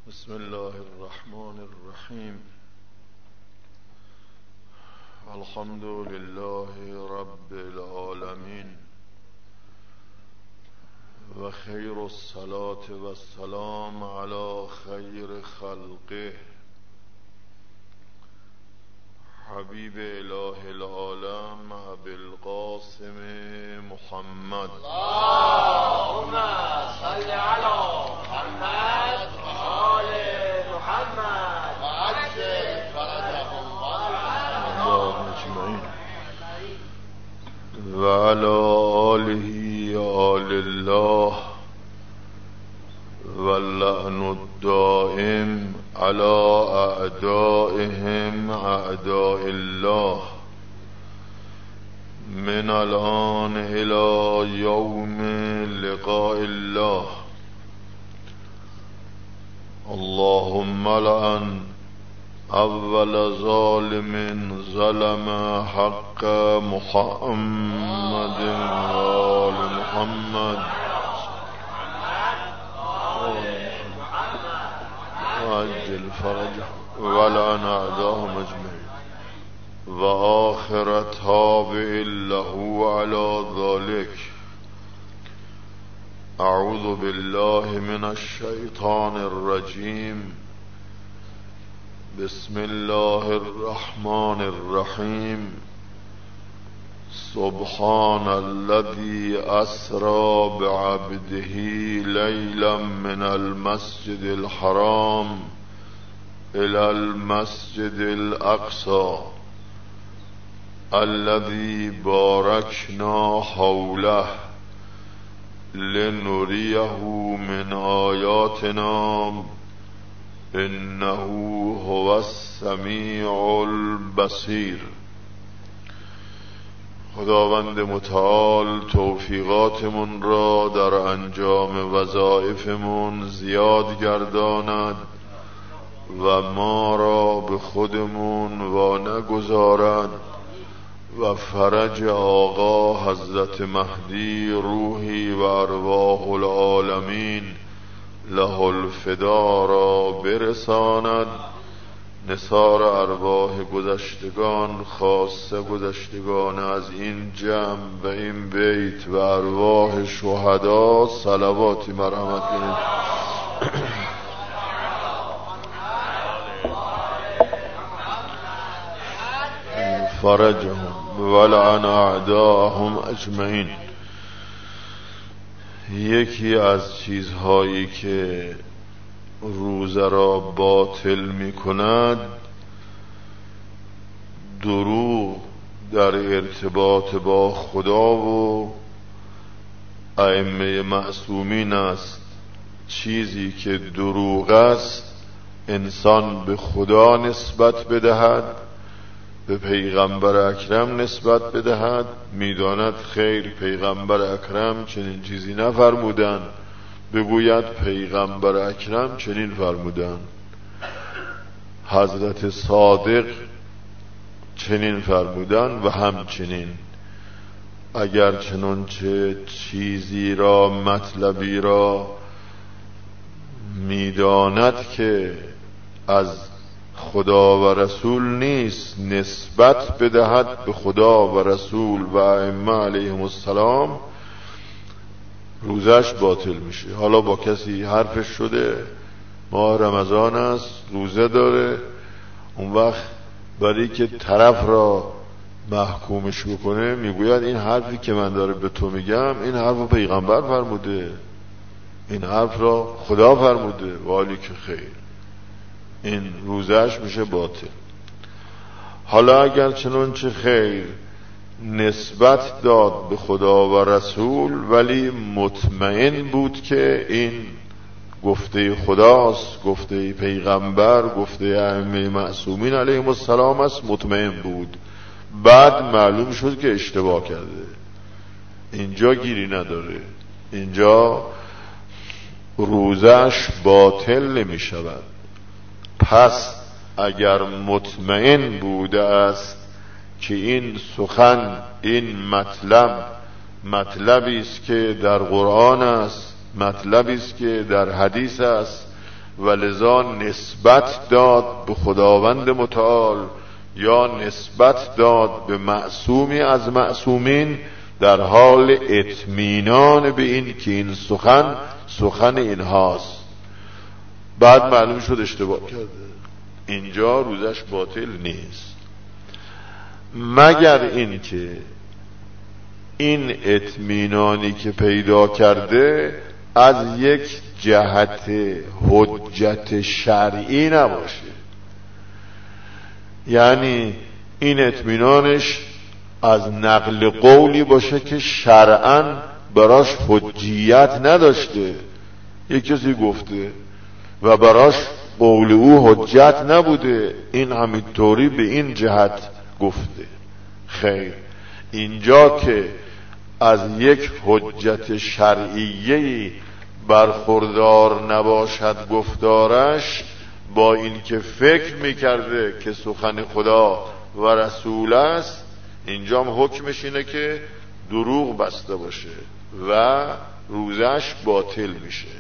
بسم الله الرحمن الرحیم. الحمد لله رب العالمین و خیر الصلاة و السلام علی خیر خلقه حبیب اله العالم ابی القاسم محمد. اللهم صل علی محمد و آل محمد و عجل فرجهم اجمعین و علی آله آل الله واللعن الدائم على اعدائهم اعداء الله من الان الى یوم لقاء الله. اللهم لعن اول ظالم ظلم حق محمد و آل محمد وعجل فرجه ولعن اعداهم اجمعین و آخر تابع له على ذلك. اعوذ بالله من الشیطان الرجیم. بسم الله الرحمن الرحیم. سبحان الذي أسرى بعبده ليلا من المسجد الحرام إلى المسجد الأقصى الذي باركنا حوله لنريه من آياتنا إنه هو السميع البصير. خداوند متعال توفیقاتمون را در انجام وظایفمون زیاد گرداند و ما را به خودمون وا نگذارد و فرج آقا حضرت مهدی روحی و ارواح العالمین له الفدا را برساند. نثار ارواح گذشتگان، خاصه گذشتگان از این جمع و این بیت و ارواح شهدا صلواتی مرحمت کنید. فرجهم ولعن اعداءهم اجمعین. یکی از چیزهایی که روزه را باطل می کند دروغ در ارتباط با خدا و ائمه معصومین است. چیزی که دروغ است انسان به خدا نسبت بدهد، به پیغمبر اکرم نسبت بدهد. میداند خیر پیغمبر اکرم چنین چیزی نفرمودند، بگوید پیغمبر اکرم چنین فرمودند، حضرت صادق چنین فرمودند و همچنین. اگر چنانچه چیزی را مطلبی را میداند که از خدا و رسول نیست نسبت بدهد به خدا و رسول و ائمه علیهم السلام، روزش باطل میشه. حالا با کسی حرفش شده ماه رمضان است روزه داره، اون وقت برای که طرف را محکومش بکنه میگوید این حرفی که من داره به تو میگم این حرف رو پیغمبر فرموده، این حرف را خدا فرموده، والی که خیر، این روزش میشه باطل. حالا اگر چنانچه خیر نسبت داد به خدا و رسول ولی مطمئن بود که این گفته خداست، گفته پیغمبر، گفته ائمه معصومین علیهم السلام است، مطمئن بود، بعد معلوم شد که اشتباه کرده، اینجا گیری نداره، اینجا روزش باطل نمی شود. پس اگر مطمئن بوده است که این سخن، این مطلبی است که در قرآن است، مطلبی است که در حدیث است، و لذا نسبت داد به خداوند متعال یا نسبت داد به معصومی از معصومین در حال اطمینان به این که این سخن اینهاست. بعد معلوم شد اشتباه کرده، اینجا روزش باطل نیست، مگر این که این اطمینانی که پیدا کرده از یک جهت حجت شرعی نباشه، یعنی این اطمینانش از نقل قولی باشه که شرعاً براش حجیت نداشته، یک کسی گفته و براش قول او حجت نبوده، این همینطوری به این جهت گفته. خیر، اینجا که از یک حجت شرعیه‌ای برخوردار نباشد گفتارش، با این که فکر میکرده که سخن خدا و رسول است، اینجا هم حکمش اینه که دروغ بسته باشه و روزش باطل میشه.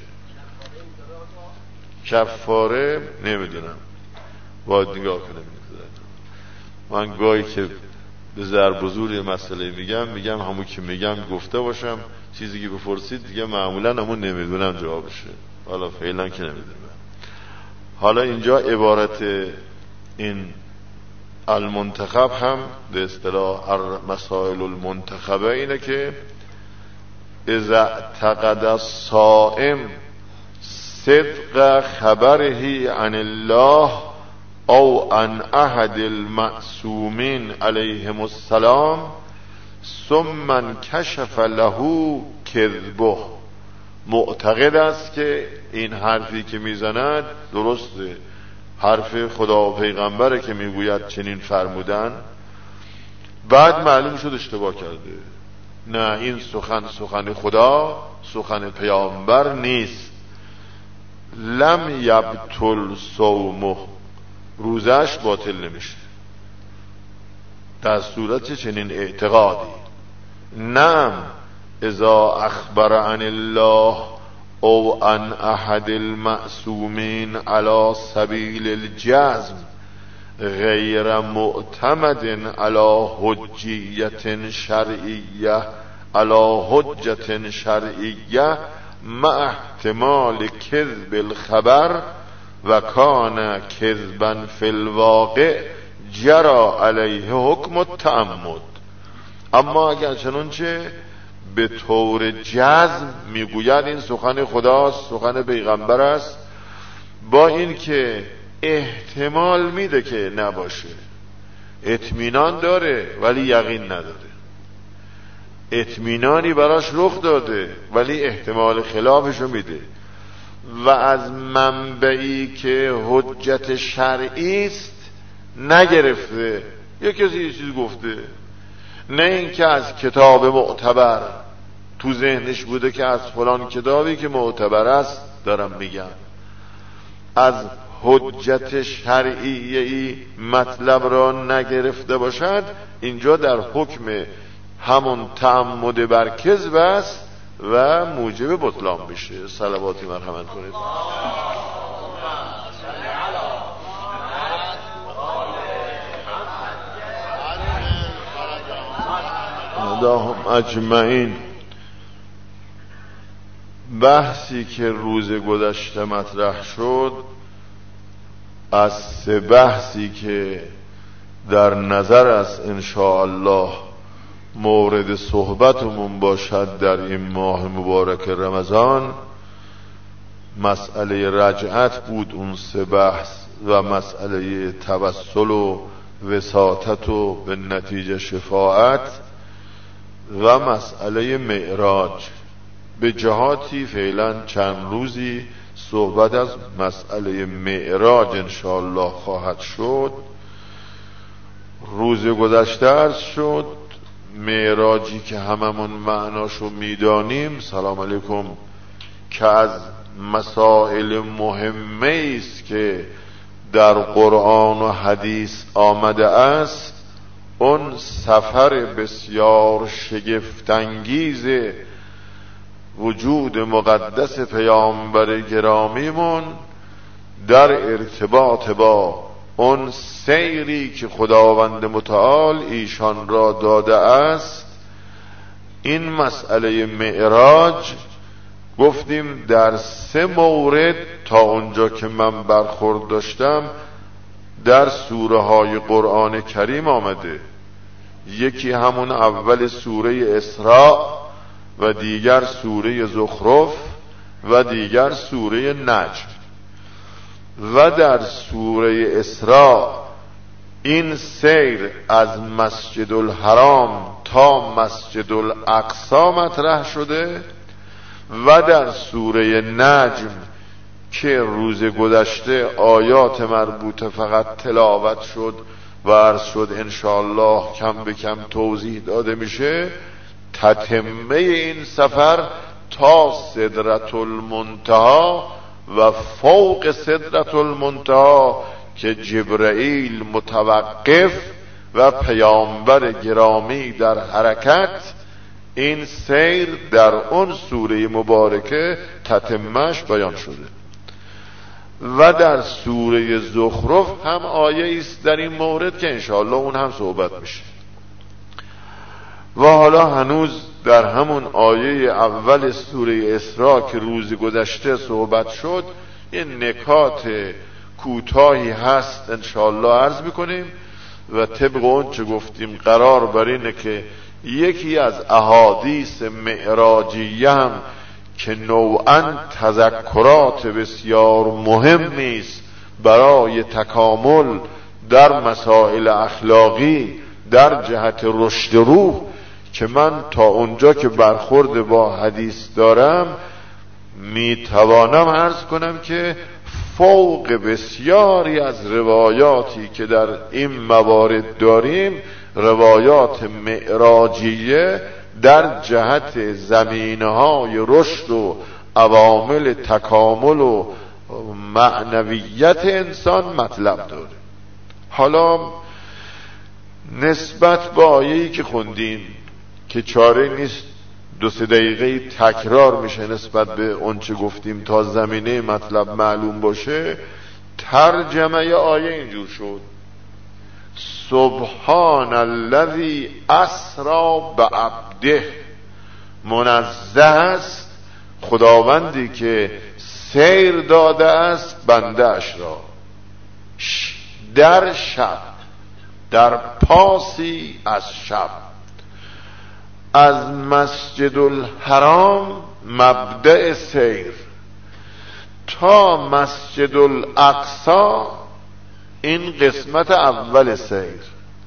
کفاره نمیدونم، باید نگاه کنم. من گاهی که به ضرب و زور یه مسئله میگم همون که میگم گفته باشم، چیزی که بپرسید دیگه معمولا همون نمیدونم جوابشه، حالا فعلا که نمیدونم. حالا اینجا عبارت این المنتخب هم به اصطلاح مسائل المنتخبه اینه که اذا اعتقد الصائم صدق خبره عن الله او عن احد المعصومین علیهم السلام ثم انکشف له کذبه، معتقد است که این حرفی که میزند درسته، حرف خدا و پیغمبره که میگوید چنین فرمودن، بعد معلوم شد اشتباه کرده، نه این سخن خدا، سخن پیامبر نیست، لم یبطل صومه، روزش باطل نمیشه در صورت چنین اعتقادی. نعم اذا اخبر عن الله او عن احد المعصومین علی سبیل الجزم غیر معتمد علی حجیت شرعیه علی حجت شرعیه مع احتمال کذب الخبر و کان کذبا فی الواقع جرا علیه حکم التعمد. اما اگر چنانچه به طور جزم میگوید این سخن خداست، سخن پیغمبر است، با این که احتمال میده که نباشه، اطمینان داره ولی یقین نداره، اطمینانی براش رخ داده ولی احتمال خلافشو میده، و از منبعی که حجت شرعی است نگرفته، یک کسی یه چیز گفته، نه اینکه از کتاب معتبر تو ذهنش بوده که از فلان کتابی که معتبر است دارم میگم، از حجت شرعی مطلب را نگرفته باشد، اینجا در حکم همون تعمد بر کذب است و موجب بطلان میشه. صلواتی مرحمت کنید. اللهم اجمعین. بحثی که روز گذشته مطرح شد از سه بحثی که در نظر است انشاءالله مورد صحبتمون باشد در این ماه مبارک رمضان، مسئله رجعت بود اون سه بحث، و مسئله توسل و وساطت و به نتیجه شفاعت، و مسئله معراج. به جهاتی فعلا چند روزی صحبت از مسئله معراج انشاءالله خواهد شد. روز گذشته عرض شد معراجی که هممون معناشو میدانیم، سلام علیکم، که از مسائل مهمه است که در قرآن و حدیث آمده است، اون سفر بسیار شگفت‌انگیز وجود مقدس پیامبر گرامیمون در ارتباط با اون سیری که خداوند متعال ایشان را داده است. این مسئله معراج گفتیم در 3 مورد تا اونجا که من برخورد داشتم در سوره های قرآن کریم آمده. یکی همون اول سوره اسراء و دیگر سوره زخرف و دیگر سوره نجم. و در سوره اسراء این سیر از مسجد الحرام تا مسجد الاقصی مطرح شده و در سوره نجم که روز گذشته آیات مربوطه فقط تلاوت شد و عرض شد انشاءالله کم به کم توضیح داده میشه، تتمه این سفر تا سدرة المنتهی و فوق سدرة المنتهی که جبرائیل متوقف و پیامبر گرامی در حرکت، این سیر در اون سوره مبارکه تتمهش بیان شده. و در سوره زخرف هم آیه است در این مورد که انشاءالله اون هم صحبت میشه. و حالا هنوز در همون آیه اول سوره اسراء که روز گذشته صحبت شد یه نکات کوتاهی هست انشاءالله عرض میکنیم و طبق اون چه گفتیم قرار بر اینه که یکی از احادیث معراجیه هم که نوعاً تذکرات بسیار مهمی است برای تکامل در مسائل اخلاقی در جهت رشد روح، که من تا اونجا که برخورد با حدیث دارم میتوانم عرض کنم که فوق بسیاری از روایاتی که در این موارد داریم روایات معراجیه در جهت زمینه‌های رشد و عوامل تکامل و معنویت انسان مطلب داره. حالا نسبت به آیه‌ای که خوندیم که چاره نیست 2-3 دقیقه تکرار میشه نسبت به اون چه گفتیم تا زمینه مطلب معلوم باشه، ترجمه آیه اینجور شد: سبحان الذی اسری بعبده، منزه است خداوندی که سیر داده است بنده اش را در شب، در پاسی از شب، از مسجد الحرام مبدأ سیر تا مسجد الاقصی، این قسمت اول سیر.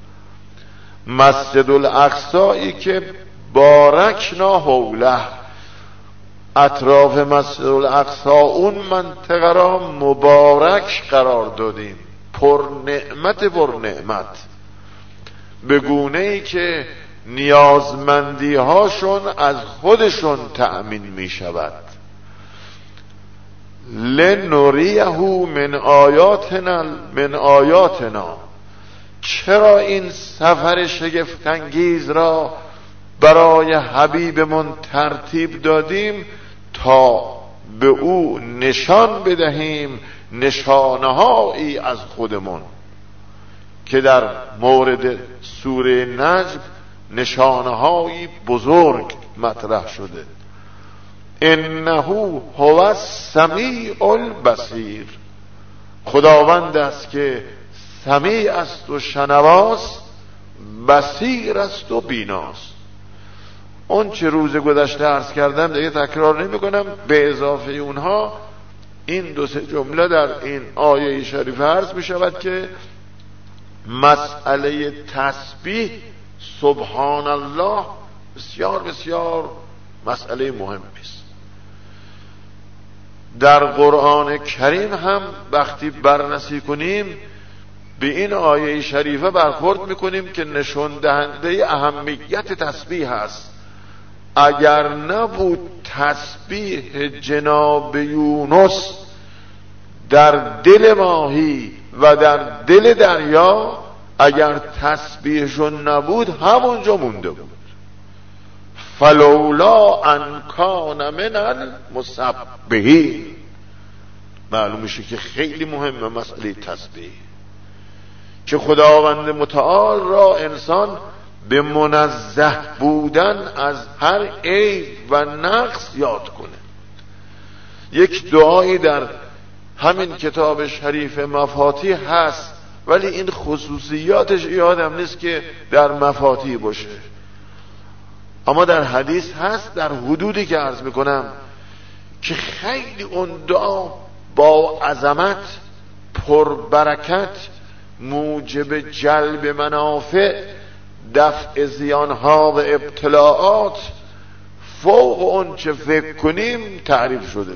مسجد الاقصی که بارکنا حوله، اطراف مسجد الاقصی اون منطقه را مبارک قرار دادیم، پر نعمت به گونه ای که نیازمندی هاشون از خودشون تأمین می شود. لنریه من آیاتنا، چرا این سفر شگفت‌انگیز را برای حبیبمون ترتیب دادیم؟ تا به او نشان بدهیم نشانه‌هایی از خودمون، که در مورد سوره نجم نشانه‌هایی بزرگ مطرح شده. انه هو السمیع البصیر، خداوند است که سمیع است و شنواست، بصیر است و بیناست. اون چه روز گذشته عرض کردم دیگه تکرار نمی کنم، به اضافه اونها این 2-3 جمله در این آیه شریفه عرض می شود که مسئله تسبیح سبحان الله بسیار بسیار مسئله مهمی است. در قرآن کریم هم وقتی بررسی کنیم به این آیه شریفه برخورد میکنیم که نشون دهنده اهمیت تسبیح است. اگر نبود تسبیح جناب یونس در دل ماهی و در دل دریا، اگر تسبیحشون نبود همونجا مونده بود. فلولا ان کان من المسبحین، معلوم میشه که خیلی مهمه مسئله تسبیح، که خداوند متعال را انسان به منزه بودن از هر عیب و نقص یاد کنه. یک دعایی در همین کتاب شریف مفاتیح هست، ولی این خصوصیاتش یادم نیست که در مفاتیح باشه، اما در حدیث هست، در حدودی که عرض میکنم، که خیلی اون دعا با عظمت، پربرکت، موجب جلب منافع، دفع زیانها و ابتلاعات، فوق اون چه فکر کنیم تعریف شده.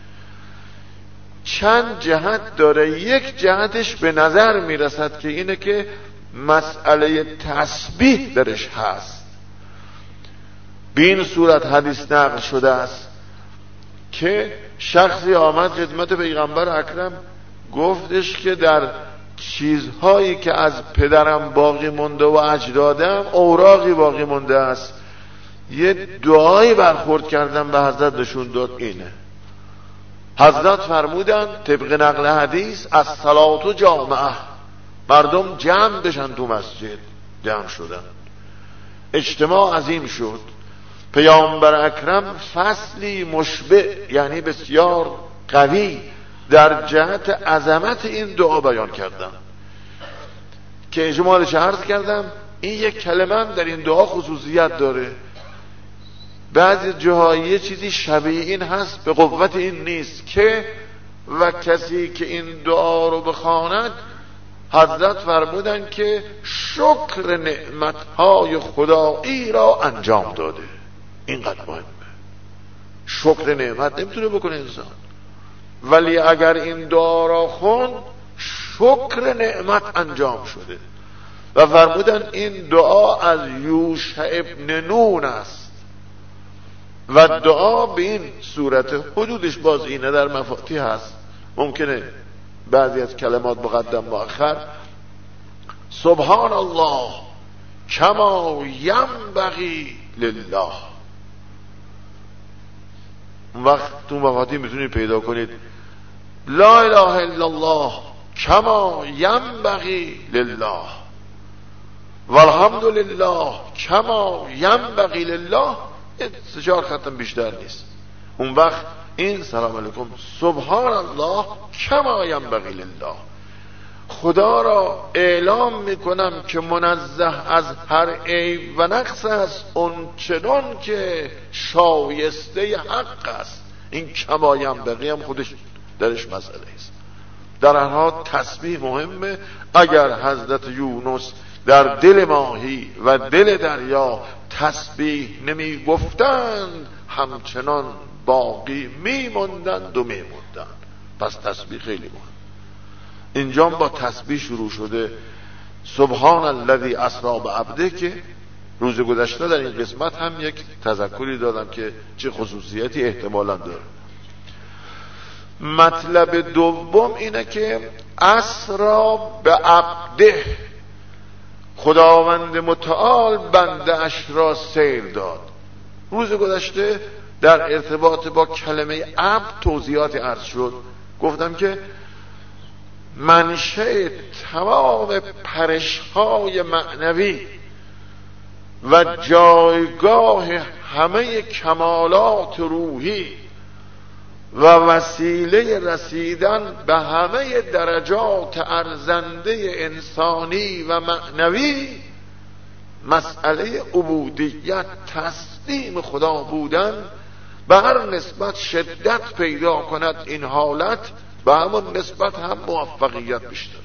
چند جهت داره. یک جهتش به نظر میرسد که اینه که مسئله تسبیح درش هست. به این صورت حدیث نقل شده است که شخصی آمد خدمت پیغمبر اکرم، گفتش که در چیزهایی که از پدرم باقی مونده و اجدادم اوراقی باقی مونده است، یه دعایی برخورد کردم به حضرت نشون داد اینه. حضرت فرمودن طبق نقل حدیث الصلاة جامعه، مردم جمع بشن تو مسجد. جمع شدن، اجتماع عظیم شد. پیامبر اکرم فصلی مشبع، یعنی بسیار قوی، در جهت عظمت این دعا بیان کردم که اجمالش عرض کردم. این یک کلمه هم در این دعا خصوصیت داره. بعضی جاهای چیزی شبیه این هست، به قوت این نیست که و کسی که این دعا رو بخواند، حضرت فرمودن که شکر نعمتهای خدایی را انجام داده. اینقدر مهمه. شکر نعمت نمیتونه بکنه انسان، ولی اگر این دعا را خوند، شکر نعمت انجام شده. و فرمودن این دعا از یوشع ابن نون است و دعا به این صورت، حدودش باز اینه، در مفاتیح هست، ممکنه بعضی از کلمات مقدم مؤخر. سبحان الله کما ینبغی لله. اون وقت تو مفاتیح میتونید پیدا کنید لا اله الا الله کما ینبغی لله والحمد لله کما ینبغی لله. 3-4 ختم بیشتر نیست. اون وقت این سلام علیکم سبحان الله کما ینبغی لله، خدا را اعلام میکنم که منزه از هر عیب و نقص است، اون چنان که شایسته حق است. این کما ینبغی هم خودش درش مسئله است. در هر حال تسبیح مهمه. اگر حضرت یونس در دل ماهی و دل دریا تسبیح نمی گفتند، همچنان باقی میموندند و میموندند. پس تسبیح خیلی مهم. اینجا با تسبیح شروع شده. سبحان الذی اسری بعبده، که روز گذشته در این قسمت هم یک تذکری دادم که چه خصوصیتی احتمالاً داره. مطلب دوم اینه که اسری بعبده، خداوند متعال بنده اش را سیر داد. روز گذشته در ارتباط با کلمه عبد توضیحات عرض شد. گفتم که منشأ تمام پرش‌های معنوی و جایگاه همه کمالات روحی و وسیله رسیدن به همه درجات ارزنده انسانی و معنوی، مسئله عبودیت، تسلیم خدا بودن، به هر نسبت شدت پیدا کند این حالت، به همون نسبت هم موفقیت بیشتر.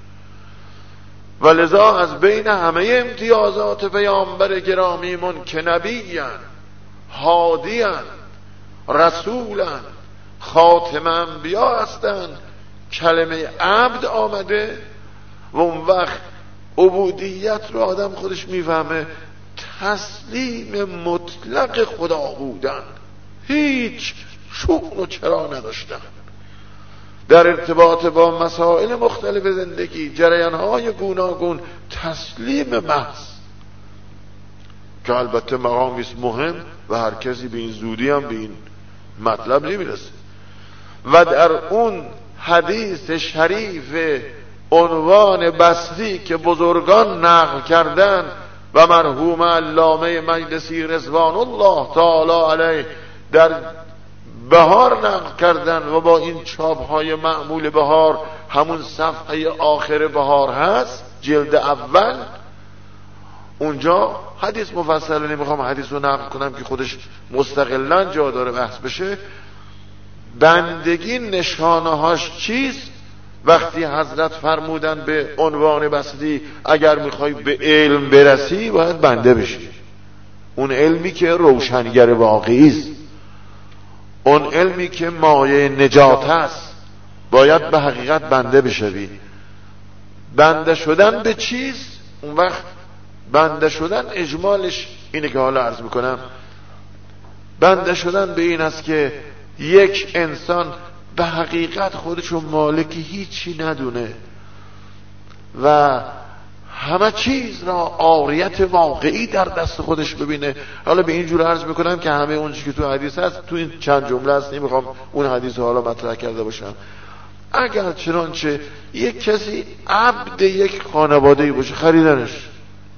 و لذا از بین همه امتیازات پیامبر گرامیمون که نبی‌اند، هادی‌اند، رسولند، خاتم انبیا هستند، کلمه عبد آمده. و اون وقت عبودیت رو آدم خودش میفهمه، تسلیم مطلق خدا بودن، هیچ شؤم و چرا نداشتن در ارتباط با مسائل مختلف زندگی، جریان‌های گوناگون، تسلیم محض، که البته مقامی است مهم و هر کسی به این زودی هم به این مطلب نمیرسه. و در اون حدیث شریف عنوان بسری که بزرگان نقل کردن و مرحوم علامه مجلسی رضوان الله تعالی علیه در بهار نقل کردن و با این چاپ‌های معمول بهار، همون صفحه آخر بهار هست، جلد اول، اونجا حدیث مفصل، نمیخوام حدیث رو نقل کنم که خودش مستقلاً جا داره بحث بشه. بندگی نشانه هاش چیست؟ وقتی حضرت فرمودن به عنوان بسری اگر میخوای به علم برسی باید بنده بشی. اون علمی که روشنگر واقعی است، اون علمی که مایه نجات است، باید به حقیقت بنده بشوی. بنده شدن به چیست؟ اون وقت بنده شدن اجمالش اینه که حالا عرض میکنم. بنده شدن به این است که یک انسان به حقیقت خودشو مالک هیچی ندونه و همه چیز را عاریت واقعی در دست خودش ببینه. حالا به این جور عرض میکنم که همه اون چیزی که تو حدیث هست تو این چند جمله است، نمیخوام اون حدیث رو حالا مطرح کرده باشم. اگر چنانچه یک کسی عبد یک خانواده‌ای باشه، خریدنش،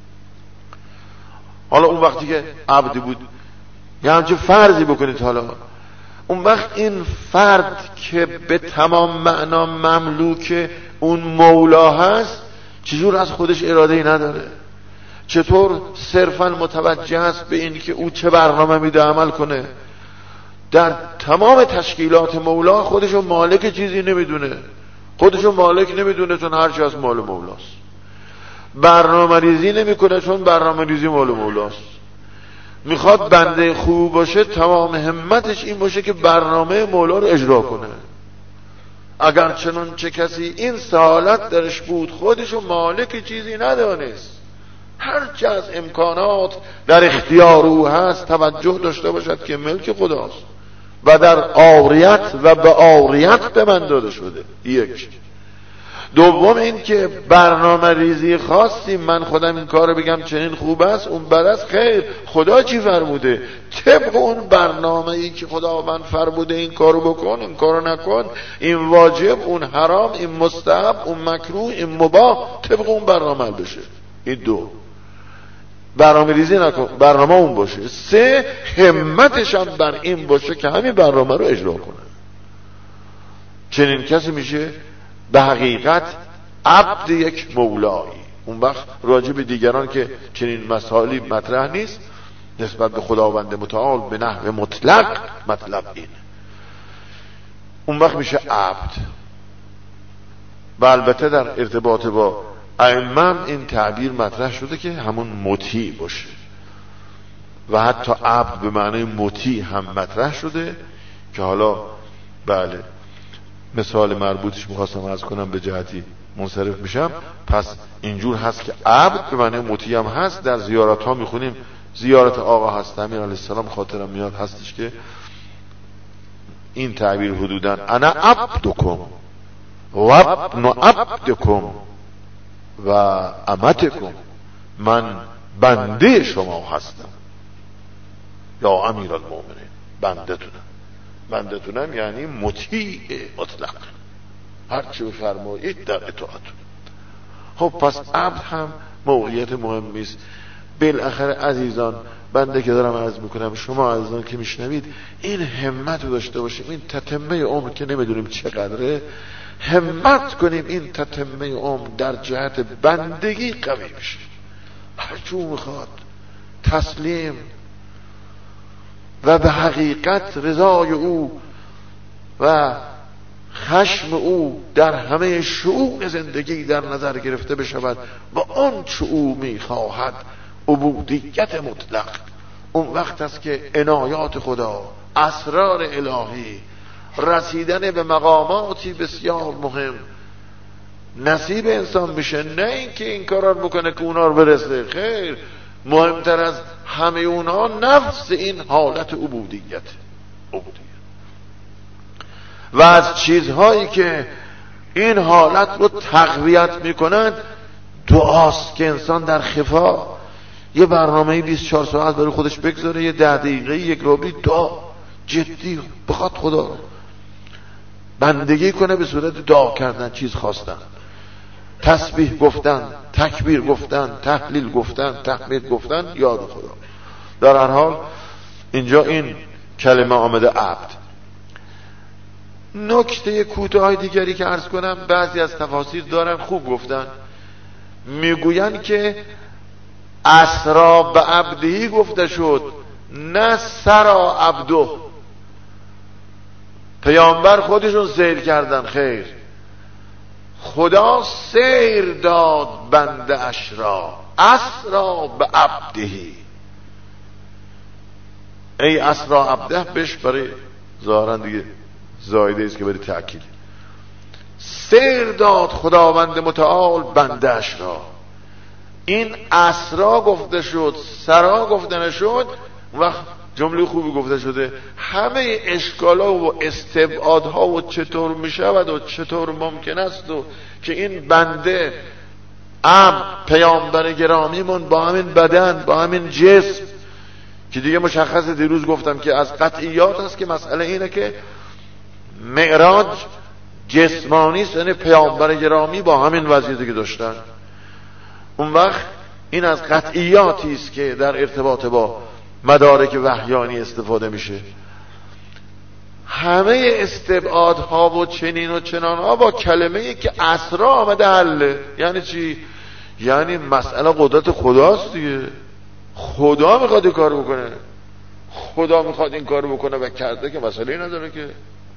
حالا اون وقتی که عبد بود یه همچه فرضی بکنید، حالا اون وقت این فرد که به تمام معنا مملوک اون مولا هست، چجور از خودش اراده‌ای نداره؟ چطور صرفا متوجه است به این که او چه برنامه میده عمل کنه؟ در تمام تشکیلات مولا خودشو مالک چیزی نمیدونه، خودشو مالک نمیدونه چون هرچی از مال مولاست. برنامه ریزی نمیکنه چون برنامه ریزی مال مولاست. میخواد بنده خوب باشه، تمام همتش این باشه که برنامه مولا رو اجرا کنه. اگر چنانچه کسی این سالت درش بود، خودشو مالک چیزی ندانست، هرچه از امکانات در اختیار او هست توجه داشته باشد که ملک خداست و در عاریت و به عاریت به من داده شده. یک. دوم این که برنامه ریزی خاصی من خودم این کارو بگم چنین خوب است اون بد است، خیر، خدا چی فرموده؟ طبق اون برنامه ای که خداوند فرموده این کارو بکن، این کارو نکن، این واجب، اون حرام، این مستحب، اون مکروه، این مباح، طبق اون برنامه بشه. این دو، برنامه ریزی نکن، برنامه اون باشه. سه، همتش هم بر این باشه که همین برنامه رو اجرا کنه. چنین کسی میشه به حقیقت عبد یک مولایی. اون وقت راجع به دیگران که چنین مسائلی مطرح نیست، نسبت به خداوند متعال به نحو مطلق مطلب این. اون وقت میشه عبد. و البته در ارتباط با ائمه این تعبیر مطرح شده که همون مطیع باشه و حتی عبد به معنی مطیع هم مطرح شده که حالا بله مثال مربوطش میخواستم عرض کنم به جهتی منصرف میشم. پس اینجور هست که عبد به معنی مطیع هم هست. در زیارت ها میخونیم، زیارت آقا هستمی علیه السلام خاطرم میاد هستش که این تعبیر حدوداً انا عبدکم و ابن عبدکم و امتکم، من بنده شما هستم یا امیر المؤمنین، بندتونم یعنی مطیع مطلق، هرچی بفرمایید در اطاعتون. خب پس عبد هم موقعیت مهمی است. بالاخره عزیزان، بنده که دارم عرض میکنم، شما عزیزان که میشنوید این همت رو داشته باشیم. این تتمه عمر که نمیدونیم چقدره، همت کنیم این تتمه عمر در جهت بندگی قوی بشه. هرچی او میخواد تسلیم و به حقیقت رضای او و خشم او در همه شؤون زندگی در نظر گرفته بشود و آنچه او میخواهد عبودیت مطلق. اون وقت است که عنایات خدا، اسرار الهی، رسیدن به مقاماتی بسیار مهم نصیب انسان میشه. نه اینکه این کارا رو بکنه که اونا رو برسه، خیر، مهمتر از همه اونها نفس این حالت عبودیت. و از چیزهایی که این حالت رو تقویت میکنند دعاست که انسان در خفا یه برنامه 24 ساعت برای خودش بگذاره، یه 10 دقیقه، یک ربع دعا جدی بخواد خدا بندگی کنه به صورت دعا کردن، چیز خواستن، تسبیح گفتن، تکبیر گفتن، تهلیل گفتن، تحمید گفتن، یاد خدا. در هر حال اینجا این کلمه آمده عبد. نکته کوتاه دیگری که عرض کنم، بعضی از تفاسیر دارن خوب گفتن، میگوین که اسرا به عبدی گفته شد، نه سرا عبده. پیامبر خودشون سیر کردن، خیر، خدا سیر داد بنده اش را، اسرا به عبدی. ای اسرا عبده بش برای ظاهرا دیگه زایده است که برای تأکید. سیر داد خداوند متعال بنده اش را. این اسرا گفته شد، سرا گفته نشد، وقت جمله خوبی گفته شده. همه اشکالها و استبعادها و چطور میشود و چطور ممکن است و که این بنده پیامبر گرامیمون با همین بدن، با همین جسم که دیگه مشخص، دیروز گفتم که از قطعیات است که مسئله اینه که معراج جسمانی است، یعنی پیامبر گرامی با همین وضعیتی که داشتن. اون وقت این از قطعیاتی است که در ارتباط با مدارک وحیانی استفاده میشه. همه استبعادها و چنین و چنانها با کلمه‌ای که اسرا آمده حله. یعنی چی؟ یعنی مسئله قدرت خداست دیگه. خدا میخواد این کار بکنه، خدا میخواد این کار بکنه و کرده، که مسئله نداره که.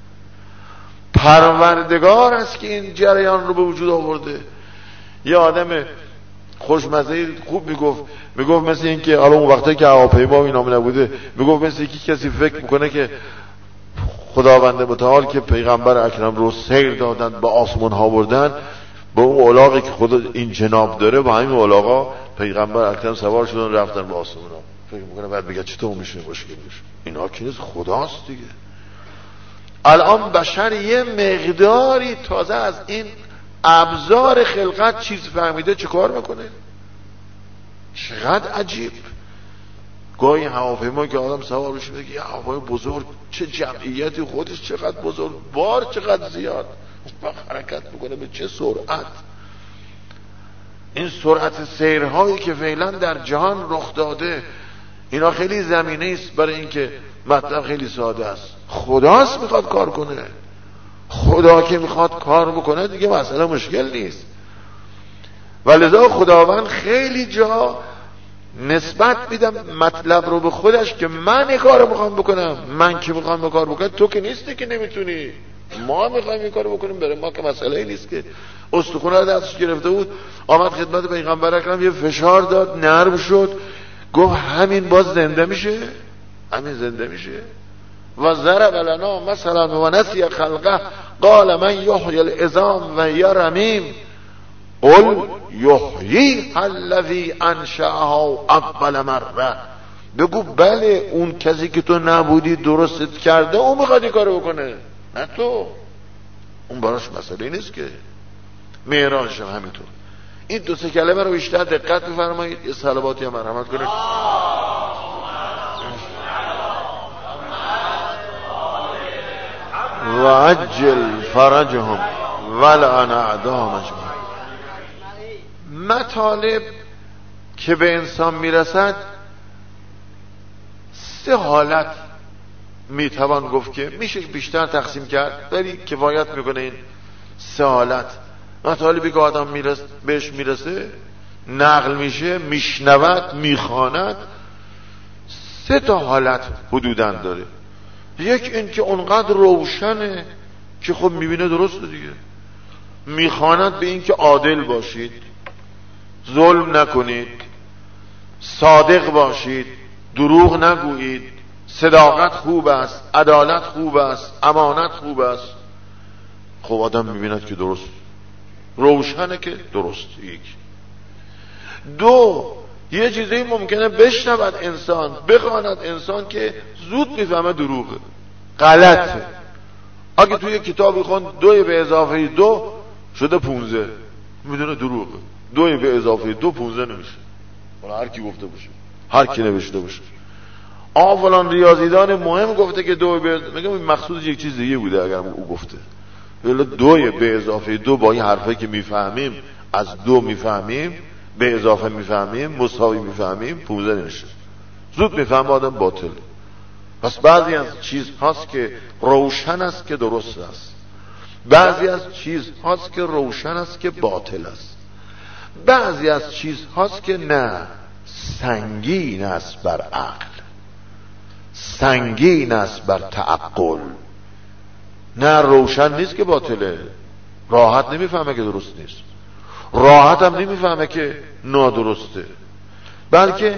پروردگار است که این جریان رو به وجود آورده. یه آدم خوشمزه خوب میگفت مثل این که حالا اون وقته که هواپیما اینا نبوده، میگفت مثل اینکه کسی فکر میکنه که خداوند متعال که پیغمبر اکرم رو سیر دادن، به آسمان ها بردن، با اون الاغی که خدا این جناب داره، با همین الاغا پیغمبر اکرم سوار شدن رفتن به آسمان ها. فکر میکنه بعد بگه چطور میشه مشکل میشه. اینا که نیست، خداست دیگه. الان بشر یه مقداری تازه از این ابزار خلقت چیز فهمیده، چه کار میکنه؟ چقدر عجیب. گاهی هواپیما که آدم سوار بشه بگه یه هوای بزرگ، چه جمعیتی خودش، چقدر بزرگ، بار چقدر زیاد، حرکت میکنه به چه سرعت. این سرعت سیرهایی که فعلا در جهان رخ داده، اینا خیلی زمینه است برای اینکه مطلب خیلی ساده است. خداست میخواد کار کنه. خدا که میخواد کار بکنه دیگه مسئله مشکل نیست. ولذا خداوند خیلی جا نسبت میدم مطلب رو به خودش که من این کار میخوام بکنم. من که میخوام این کار بکنم، تو که نیستی که نمیتونی. ما میخوایم این کار بکنیم، برای ما که مسئله نیست که. استخونه رو دستش گرفته بود، آمد خدمت پیغمبر اکرم، یه فشار داد، نرم شد، گفت همین باز زنده میشه، همین زنده میشه. و ضرب لنا مثلا و نسی خلقه قال من یحیی العظام و هی رمیم قل یحییها الذی انشأها اول مره. بگو بله، اون کسی که تو نبودی درستت کرده، اون میخواد این کارو بکنه، نه تو. اون براش مسئله نیست که. معراج هم همینطور. این دو سه کلمه رو بیشتر دقت بفرمایید، یه صلواتی هم مرحمت کنید. و عجل فرجهم ولعن اعداهم اجمعین. مطالب که به انسان میرسد سه حالت میتوان گفت که میشه بیشتر تقسیم کرد، ولی کفایت میکنه این سه حالت. مطالبی که آدم بهش میرسه، نقل میشه، میشنود، میخواند، سه تا حالت حدوداً داره. یک این که اونقدر روشنه که خب میبینه درسته دیگه. میخواند به این که عادل باشید، ظلم نکنید، صادق باشید، دروغ نگویید، صداقت خوب است، عدالت خوب است، امانت خوب است. خب آدم میبیند که درست، روشنه که درست. یک. دو، یه چیزی ممکنه بشنود انسان، بخواند انسان که زود میفهمه دروغه، غلطه. اگه توی کتابی خوند 2 به اضافه 2 شده 15، میدونه دروغه. 2 به اضافه 2 15 نمیشه. حالا هر کی گفته باشه، هر کی نوشته باشه. فلان ریاضیدان مهم گفته که 2 به، میگم این مقصود یک چیز دیگه بوده اگر او گفته. ولی دوی به اضافه دو با این حرفه که میفهمیم، از دو میفهمیم، به اضافه میفهمیم، مساوی میفهمیم، 15 نمیشه. زود میفهم آدم باطل. پس بعضی از چیز هاست که روشن است که درست است، بعضی از چیز هاست که روشن است که باطل است، بعضی از چیز هاست که نه، سنگین است بر عقل، سنگین است بر تعقل. نه روشن نیست که باطله، راحت نمیفهمه که درست نیست، راحت هم نمیفهمه که نادرسته، بلکه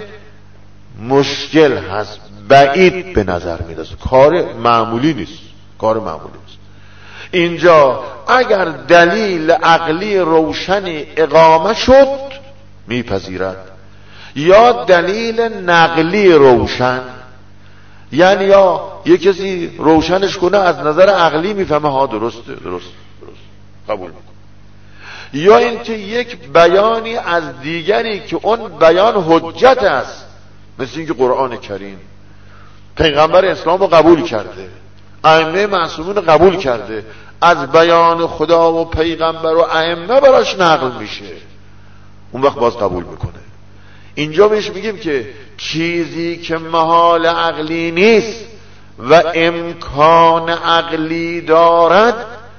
مشکل هست، بعید به نظر میرسه، کار معمولی نیست، کار معمولی نیست. اینجا اگر دلیل عقلی روشنی اقامه شد میپذیرد، یا دلیل نقلی روشن، یعنی یا یک کسی روشنش کنه از نظر عقلی میفهمه ها درسته، درست قبول میکنه، یا اینکه یک بیانی از دیگری که اون بیان حجت است، مثل اینکه قرآن کریم پیغمبر اسلام رو قبول کرده، ائمه معصومین رو قبول کرده، از بیان خدا و پیغمبر و ائمه براش نقل میشه، اون وقت باز قبول میکنه. اینجا بهش میگیم که چیزی که محال عقلی نیست و امکان عقلی دارد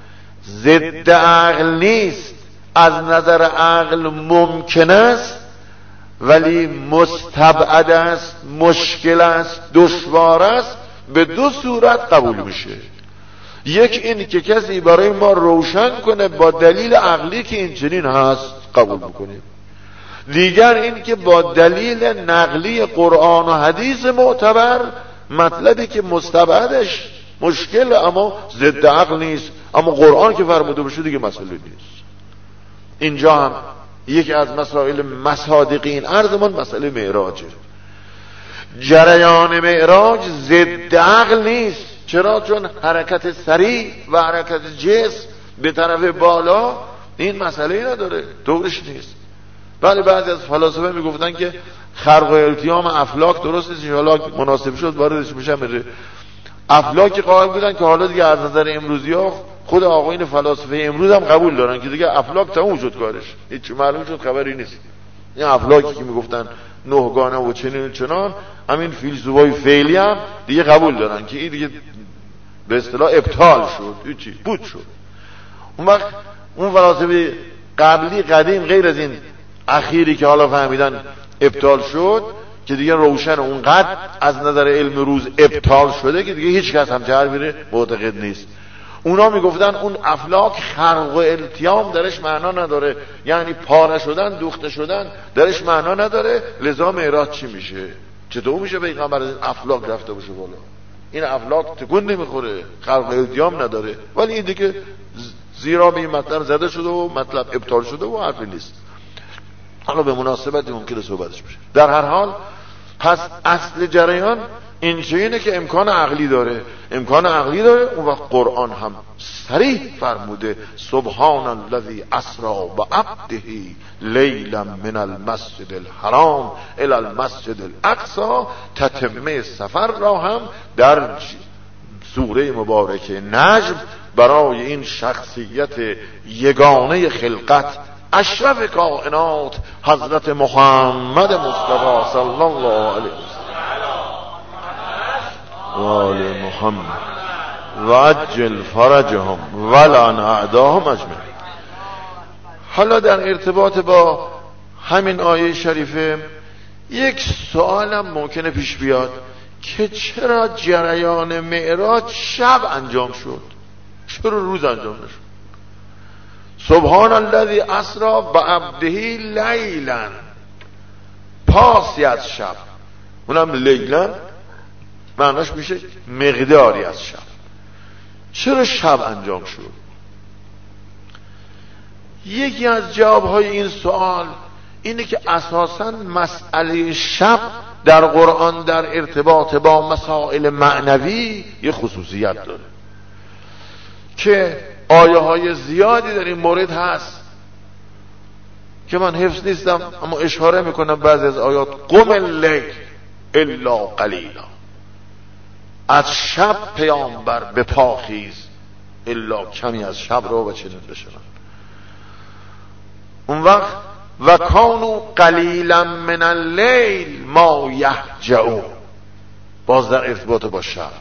ضد عقل نیست، از نظر عقل ممکن است ولی مستبعد است، مشکل است، دشوار است. به دو صورت قبول میشه، یک این که کسی برای ما روشن کنه با دلیل عقلی که این چنین هست قبول میکنیم، دیگر این که با دلیل نقلی قرآن و حدیث معتبر مطلبی که مستبعدش مشکل اما ضد عقل نیست، اما قرآن که فرموده بشه دیگه مسئله نیست. اینجا هم یکی از مسائل مصادیقین عرضمان مسئله معراجه. جریان معراج ضد عقل نیست. چرا؟ چون حرکت سریع و حرکت جسم به طرف بالا این مسئله نداره، دورش نیست. ولی بعضی از فلاسفه میگفتن که خرق و التیام افلاک درست نیست، حالا مناسب شد واردش میشم بره. افلاکی قائل بودن که حالا دیگه از نظر امروزی ها خود آقایون فلاسفه امروز هم قبول دارن که دیگه افلاک تموم شد کارش، هیچ معلوم شد خبری نیست. این افلاکی که میگفتن نهگانه و چنین چنان، همین فیلسوفای فعلی هم دیگه قبول دارن که این دیگه به اصطلاح ابطال شد، هیچی بود شد. اون وقت اون فلاسفه قبلی قدیم غیر از این اخیری که حالا فهمیدن ابطال شد که دیگه روشن اونقدر از نظر علم روز ابطال شده که دیگه هیچ کس هم چهر بیره معتقد نیست. اونا میگفتن اون افلاک خرق و التیام درش معنا نداره، یعنی پاره شدن، دوخته شدن درش معنا نداره، لذا معراج چی میشه؟ چطور میشه پیغمبر از این افلاک رفته باشه بالا؟ این افلاک تکون نمیخوره، خرق و التیام نداره، ولی این دیگه زیرا به این مطلب زده شده و مطلب ابطال شده و حرفی نیست. حالا به مناسبتی ممکنه صحبتش بشه. در هر حال پس اصل جریان این چیزه که امکان عقلی داره، امکان عقلی داره. اون وقت قرآن هم صریح فرموده سبحان الذی اسری بعبده لیلا من المسجد الحرام الی المسجد الاقصی. تتمه سفر را هم در سوره مبارکه نجم برای این شخصیت یگانه خلقت اشرف کائنات حضرت محمد مصطفی صلی الله علیه و آل محمد و عجل فرجهم ولعن اعداهم اجمعین. حالا در ارتباط با همین آیه شریفه یک سوالم ممکنه پیش بیاد که چرا جریان معراج شب انجام شد، چرا روز انجام نشد؟ سبحان الذی اسری بعبده لیلا، پاسی از شب، اونم لیلا معناش میشه مقداری از شب. چرا شب انجام شد؟ یکی از جوابهای این سوال اینه که اساساً مسئله شب در قرآن در ارتباط با مسائل معنوی یه خصوصیت داره که آیه های زیادی در این مورد هست که من حفظ نیستم اما اشاره میکنم. بعضی از آیات قم اللیل الا قلیلا، از شب پیامبر به پا خیز الا کمی از شب را و چنین بشنن. اون وقت و کانوا قلیلا من اللیل ما یهجعون، باز در ارتباط با شب.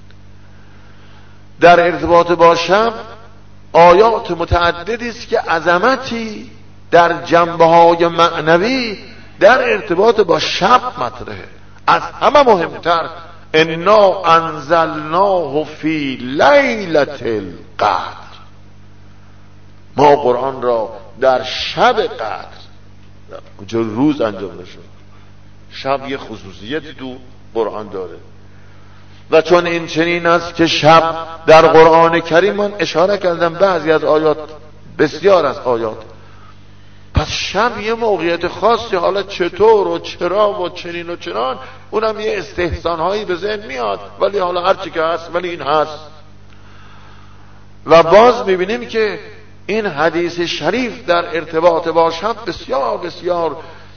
در ارتباط با شب آیات متعددی است که عظمتی در جنبه‌های معنوی در ارتباط با شب مطرحه. از همه مهمتر انا انزلناه فی لیلة القدر، ما قرآن را در شب قدر، اونجا روز انجام نشد، شب یه خصوصیتی تو قرآن داره. و چون این چنین است که شب در قرآن کریم، من اشاره کردم بعضی از آیات، بسیار از آیات، پس شب یه موقعیت خاصی، حالا چطور و چرا و چنین و چنان، اونم یه استحسانهایی به ذهن میاد، ولی حالا هرچی که هست ولی این هست. و باز میبینیم که این حدیث شریف در ارتباط با شب بسیار بسیار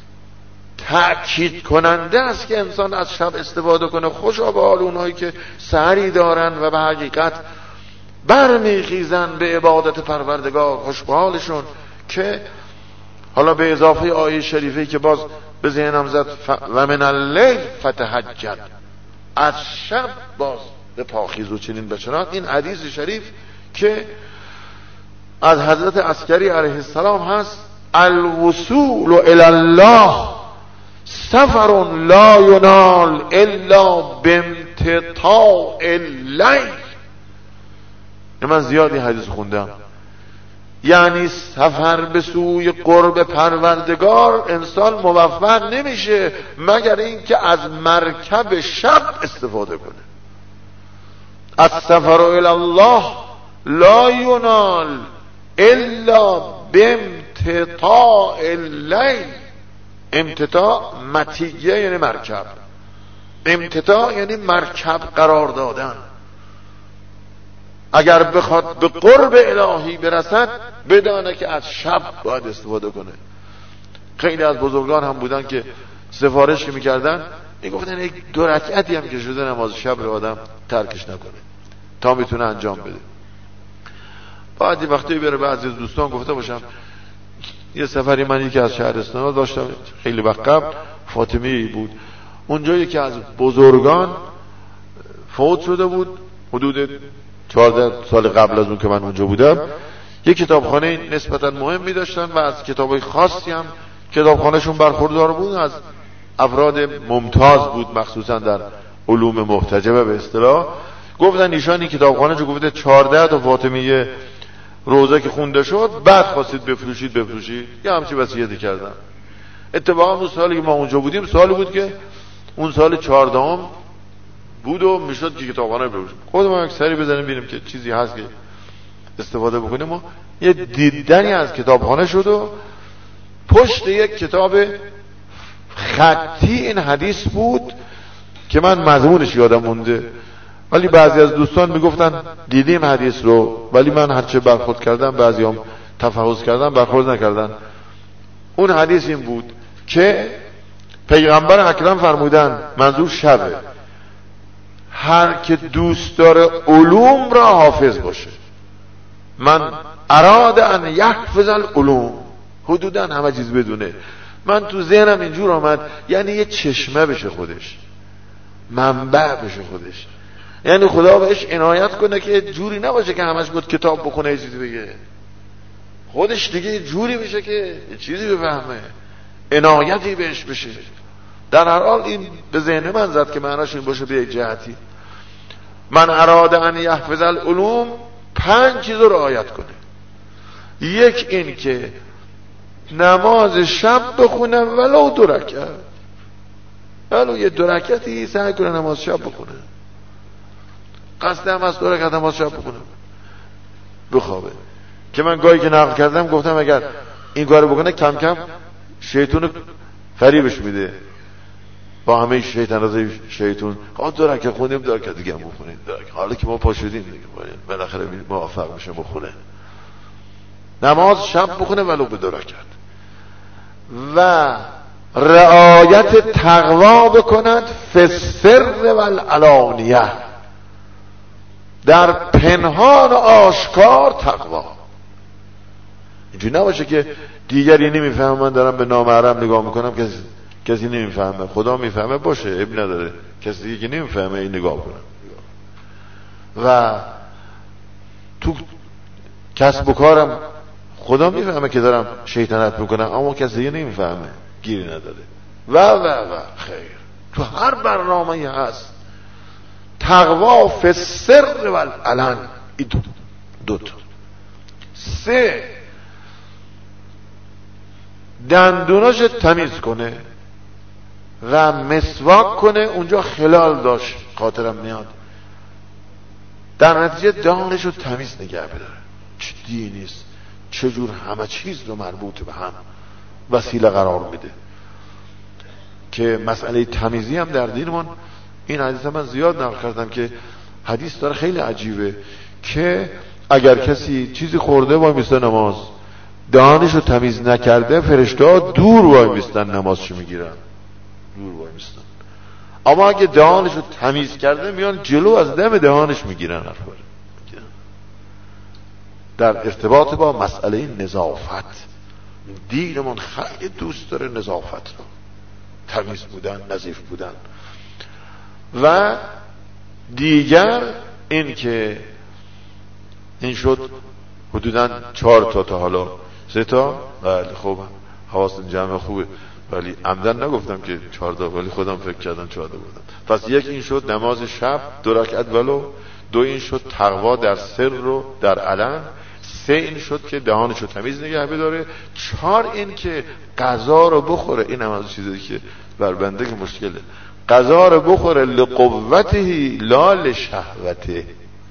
تأکید کننده است که انسان از شب استفاده کنه. خوشا به حال اونهایی که سحری دارن و به حقیقت برمیخیزن به عبادت پروردگار، خوش به حالشون. که حالا به اضافه آیه شریفی که باز به ذهنم زد، و من اللیل فتهجد، از شب باز به پاخیز و چنین بچنان، این حدیث شریف که از حضرت عسکری علیه السلام هست، الوصول الی الله سفر لا ینال الا بامتطاع اللیل. من زیادی حدیث خوندم، یعنی سفر به سوی قرب پروردگار انسان موفق نمیشه مگر اینکه از مرکب شب استفاده کنه. السفر الی الله لا ینال الا بامتطاع اللیل. امتطاع مطیه یعنی مرکب، امتطاع یعنی مرکب قرار دادن. اگر بخواد به قرب الهی برسد بدانه که از شب باید استفاده کنه. خیلی از بزرگان هم بودن که سفارش که میکردن میگفتن یک 2 رکعتی هم که شده نماز شب رو آدم ترکش نکنه تا میتونه انجام بده. بعضی وقتی بره بعضی از دوستان گفته باشم، یه سفری من یکی از شهرستان داشتم خیلی وقت قبل، فاطمی بود، اونجا یکی از بزرگان فوت شده بود، حدود 14 سال قبل از اون که من اونجا بودم. یک کتابخانه نسبتا مهمی داشتن و از کتابای خاصی هم کتابخانهشون برخوردار بود، از افراد ممتاز بود، مخصوصا در علوم محتجبه به اصطلاح. گفتن ایشان این کتابخانه جو گفته 14 تا فاطمیه روزه که خونده شد، بعد خواستید بفروشید، یا همچی وصیتی کردن. اتفاقا اون سالی که ما اونجا بودیم سالی بود که اون سال 14ام بود و میشد که کتابخانه بفروشیم. خودمون یک سری بزنیم ببینیم که چیزی هست که استفاده بکنیم. و یه دیدنی از کتابخانه شد و پشت یک کتاب خطی این حدیث بود که من مضمونش یادم مونده، ولی بعضی از دوستان میگفتن دیدیم حدیث رو، ولی من هرچه برخورد کردم، بعضی هم تفحص کردن برخورد نکردن. اون حدیث این بود که پیغمبر اکرم فرمودن، منظور شبه، هر که دوست داره علوم را حافظ باشه، من اراد ان یحفظ العلوم، حدودا همه چیز بدونه. من تو ذهنم اینجور آمد یعنی یه چشمه بشه خودش، منبع بشه خودش، یعنی خدا بهش عنایت کنه که جوری نباشه که همش بود کتاب بخونه یه چیزی بگه، خودش دیگه جوری بشه که یه چیزی بفهمه، عنایتی بهش بشه. در هر حال این به ذهن من زد که معناش این باشه به یک جهتی من اراده ان یحفظ العلوم 5 چیز رو رعایت کنه. یک این که نماز شب بخونه ولو 2 رکعت، ولو یه 2 رکعتی سعی کنه نماز شب بخونه، قصد هم از 2 رکعت نماز شب بخونه بخوابه. که من گاهی که نقل کردم گفتم اگر این کارو بکنه کم کم شیطون فریبش میده با همه شیطنت شیطون. 2 رکعت خوندیم 2 رکعت دیگه هم بخونیم، حالا که ما پا شدیم دیگه بالاخره موفق میشه بخونه، نماز شب بخونه ولو به 2 رکعت. و رعایت تقوا بکند فی السر و العلانیه، در پنهان و آشکار تقوا. اینجوری نباشه که دیگری نمیفهمه من دارم به نامحرم نگاه میکنم کسی نمیفهمه، خدا میفهمه باشه اب نداره، کسی دیگه که نمیفهمه این نگاه کنم. و تو کسب و کارم خدا میفهمه که دارم شیطنت میکنم اما کسی دیگه نمیفهمه، گیری نداره و خیر. تو هر برنامه‌ای هست تقوا فی السر و العلن. این دو تا. 3 دندوناش تمیز کنه و مسواک کنه اونجا خلال داشت خاطرم میاد، در نتیجه دهانش رو تمیز نگه بداره. چه دینیست، چجور همه چیز رو مربوط به هم وسیله قرار میده. که مسئله تمیزی هم در دینمون، این حدیث من زیاد نقل کردم که حدیث داره خیلی عجیبه که اگر کسی چیزی خورده وای میسته نماز، دهانش رو تمیز نکرده فرشته‌ها دور وای میستن نمازشو میگیرن، دور وای میستن. اما اگه دهانش رو تمیز کرده میان جلو از دم دهانش میگیرن. در ارتباط با مسئله نظافت، دینمون خیلی دوست داره نظافت رو، تمیز بودن، نظیف بودن. و دیگر این که این شد حدوداً 4 تا حالا 3 تا. بله خب حواستون جمع خوبه، ولی عمدن نگفتم که 4 تا، ولی خودم فکر کردم 4 تا بودم. پس 1 این شد نماز شب 2 رکعت ولو، 2 این شد تقوا در سر و در علن، 3 این شد که دهانشو تمیز نگه بداره، 4 این که غذا رو بخوره. این هم از چیزی که بر بنده که مشکله، غذا رو بخوره لقوته لا لشهوته.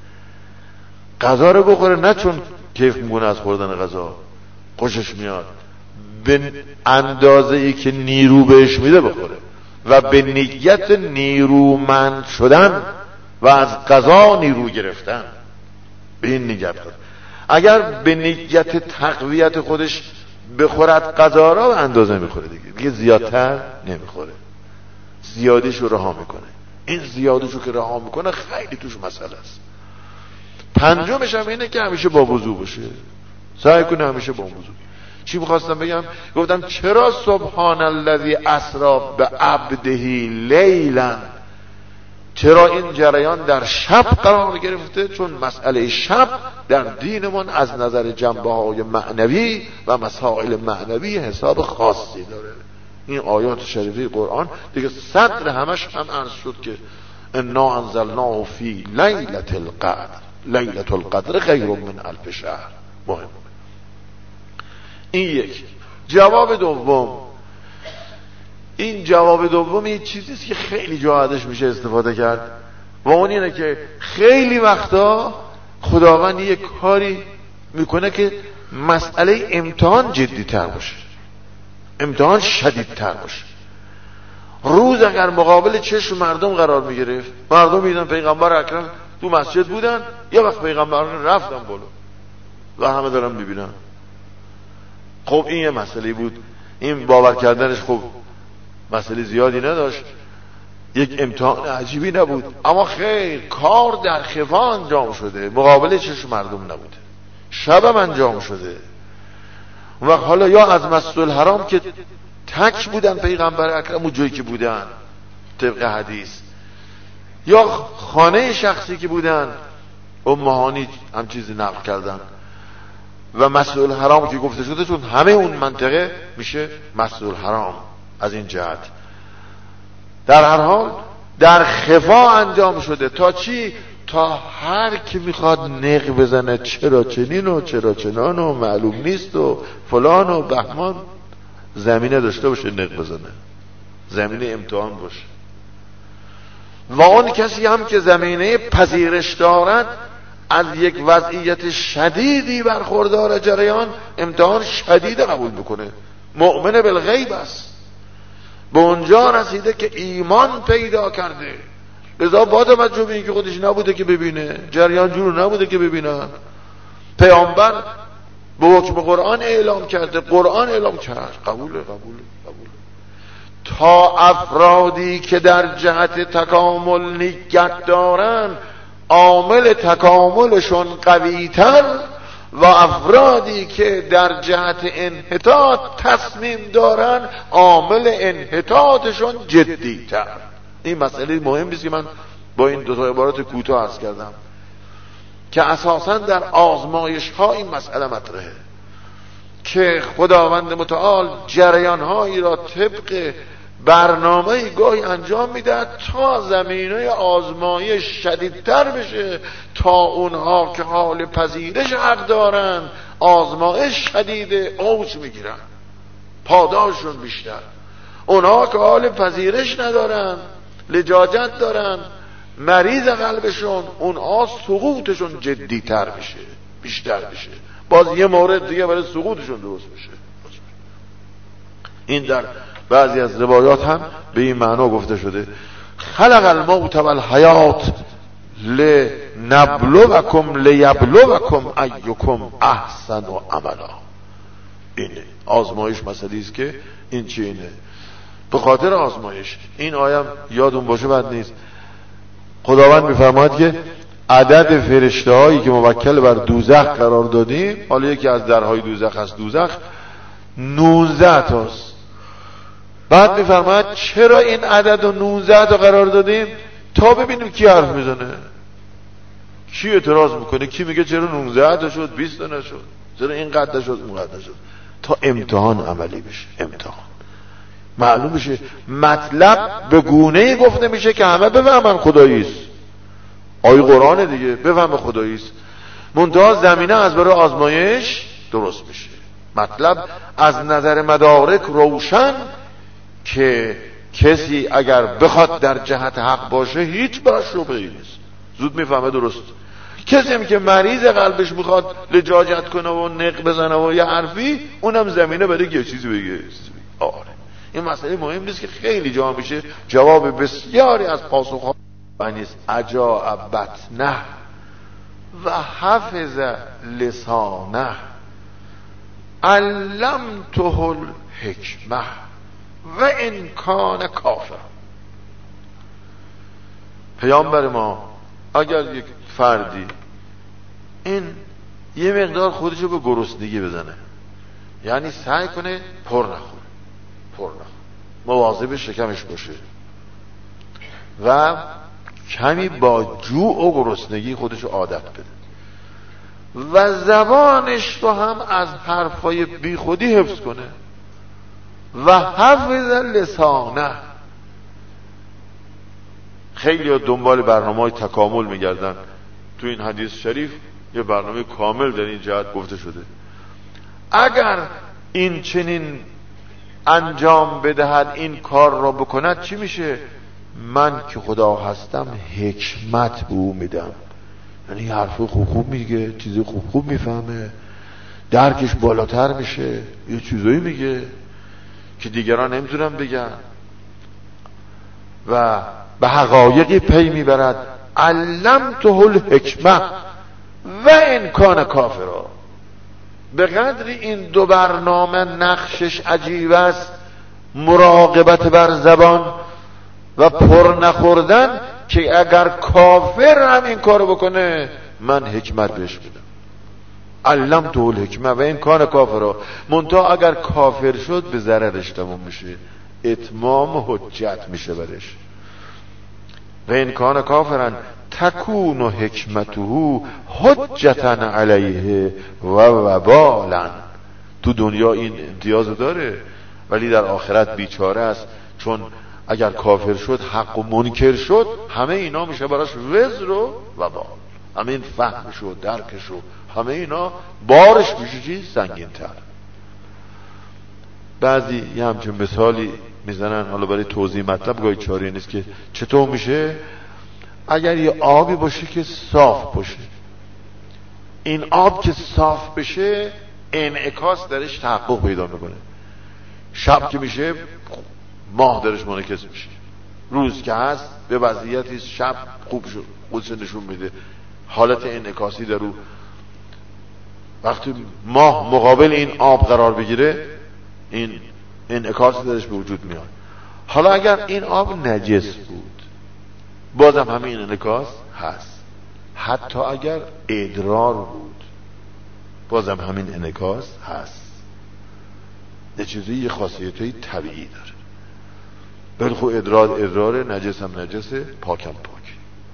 غذا رو بخوره نه چون کیف میکنه از خوردن غذا، خوشش میاد، به اندازه ای که نیرو بهش میده بخوره و به نیت نیرومند شدن و از غذا نیرو گرفتن به این نیت. اگر به نیت تقویت خودش بخورد غذا را به اندازه میخوره، دیگه زیادتر نمیخوره، زیادیشو رها میکنه. این زیادیشو که رها میکنه خیلی توش مسئله است. 5مش هم اینه که همیشه با وضو باشه، سعی کنه همیشه با وضو. چی میخواستم بگم؟ گفتم چرا سبحان الذی اسری بعبده لیلا، چرا این جریان در شب قرار گرفته؟ چون مسئله شب در دینمون از نظر جنبه‌های معنوی و مسائل معنوی حساب خاصی داره. این آیات شریفه قرآن دیگه صدر همش هم عرض شد که انا انزلناه فی لیلة القدر، لیلة القدر خیر من 1000 شهر. مهم این 1. جواب دوم، این جواب دوم یه چیزیست که خیلی جا ازش میشه استفاده کرد و اون اینه که خیلی وقتا خداوند یک کاری میکنه که مسئله امتحان جدی تر باشه، امتحان شدید تر باشه. روز اگر مقابل چشم مردم قرار میگرفت، مردم میدن پیغمبر اکرم تو مسجد بودن، یه وقت پیغمبر رفتن بالا و همه دارن میبینن. خب این یه مسئله بود، این باور کردنش خب مسئله زیادی نداشت، یک امتحان عجیبی نبود، اما خیر کار در خفا انجام شده، مقابل چشم مردم نبوده، شبم انجام شده. و حالا یا از مسجد الحرام که تک بودن پیغمبر اکرم اون جایی که بودن طبق حدیث، یا خانه شخصی که بودن، امهانی هم چیزی نقل کردن، و مسجد الحرام که گفته شده چون همه اون منطقه میشه مسجد الحرام. از این جهت در هر حال در خفا انجام شده. تا چی؟ تا هر کی میخواد نق بزنه چرا چنین و چرا چنان و معلوم نیست و فلان و بهمان، زمینه داشته باشه نق بزنه، زمینه امتحان باشه. و اون کسی هم که زمینه پذیرش دارد از یک وضعیت شدیدی برخوردار جریان، امتحان شدید قبول بکنه، مؤمن بالغیب است، به اونجا رسیده که ایمان پیدا کرده. لذا با توجه به اینکه خودش نبوده که ببینه، جریان جور نبوده که ببینه، پیامبر به حکم قرآن اعلام کرده، قرآن اعلام کرد، قبوله. تا افرادی که در جهت تکامل نیت دارن، عامل تکاملشون قوی‌تر و افرادی که در جهت انحطاط تصمیم دارن عامل انحطاطشون جدی‌تر. این مسئله مهمی است که من با این دو تا عبارات کوتاه عرض کردم که اساساً در آزمایش ها این مسئله مطرحه که خداوند متعال جریان هایی را طبق برنامه گاهی انجام میدهد تا زمینه آزمایش شدیدتر بشه، تا اونها که حال پذیرش حق دارن آزمایش شدیده اوج میگیرن، پاداششون بیشتر. اونها که حال پذیرش ندارن، لجاجت دارن، مریض قلبشون، اونها سقوطشون جدیتر بشه، بیشتر بشه، باز یه مورد دیگه برای سقوطشون درست بشه. این در بعضی از روایات هم به این معنا گفته شده خلق الموت والحیات لنبلوکم لیبلوکم ایکم احسن عملا. این آزمایش مسئله است که این چی اینه، به خاطر آزمایش. این آیه یادون باشه بد نیست، خداوند میفرماید که عدد فرشته هایی که موکل بر دوزخ قرار دادیم، حالا یکی از درهای دوزخ هست دوزخ، 19 تاست. بعد میفرماید چرا این عدد رو 19 تا قرار دادیم؟ تا ببینیم کی حرف میزنه، کی اعتراض میکنه، کی میگه چرا 19 تا شد 20 تا نشد، چرا این قد شد اون قد شد، تا امتحان عملی بشه. امتحان معلوم بشه، مطلب به گونه‌ای گفته میشه که همه بفهمن خدایی است. آیه قرآن دیگه، بفهم خدایی است. منتها زمینه از برای آزمایش درست میشه. مطلب از نظر مدارک روشن که کسی اگر بخواد در جهت حق باشه هیچ براش شبهه‌ای نیست، زود میفهمه درست. کسی هم که مریض قلبش میخواد لجاجت کنه و نق بزنه و یه حرفی، اونم زمینه برای یه چیزی بگه. آره این مسئله مهم نیست که خیلی جا میشه جواب بسیاری از پاسخ‌ها نیست. عجا بطنه و حفظ لسانه علمته الحکمه و ان کان کافر. پیامبر ما اگر یک فردی این یه مقدار خودشو به گرسنگی بزنه، یعنی سعی کنه پر نخوره، مواظب شکمش باشه و کمی با جوع و گرسنگی خودشو عادت بده و زبانش رو هم از حرفای بی خودی حفظ کنه و حفظ لسانه. خیلی دنبال برنامه‌های تکامل میگردن، تو این حدیث شریف یه برنامه کامل در این جهت گفته شده. اگر این چنین انجام بدهد، این کار را بکند، چی میشه؟ من که خدا هستم حکمت به او میدم، یعنی حرف خوب میگه، چیز خوب میفهمه، درکش بالاتر میشه، یه چیزایی میگه که دیگران نمیتونن بگن و به حقایقی پی میبرد. علمته الحکمه و ان کان کافرا. به قدری این دو برنامه نقشش عجیب است، مراقبت بر زبان و پر نخوردن، که اگر کافر هم این کارو بکنه من حکمت بهش میدم. علمته الحکمه و ان کان کافرا. منتها اگر کافر شد به ضررش تموم میشه، اتمام حجت میشه برش. و ان کان کافرن تکون حکمته حجتا علیه و وبالا. تو دنیا این امتیاز داره ولی در آخرت بیچاره است، چون اگر کافر شد، حق و منکر شد، همه اینا میشه براش وزر و وبال، همه این فهمش و درکش و همه اینا بارش میشه چیز سنگین تر. بعضی یه همچون مثالی میزنن، حالا برای توضیح مطلب گاهی چاره نیست که چطور میشه. اگر یه آبی باشه که صاف باشه، این آب که صاف بشه انعکاس درش تحقق پیدا میکنه. شب که میشه ماه درش منعکس میشه، روز که هست به وضعیتی شب خوب شد خودش نشون میده، حالت انعکاسی در رو. وقتی ماه مقابل این آب قرار بگیره این انعکاس درش به وجود میاد. حالا اگر این آب نجس بود بازم همین انعکاس هست. حتی اگر ادرار بود بازم همین انعکاس هست. یه چیزی یه خاصیتای طبیعی داره. بلخو ادرار، نجسم نجسه، پاکم پاک.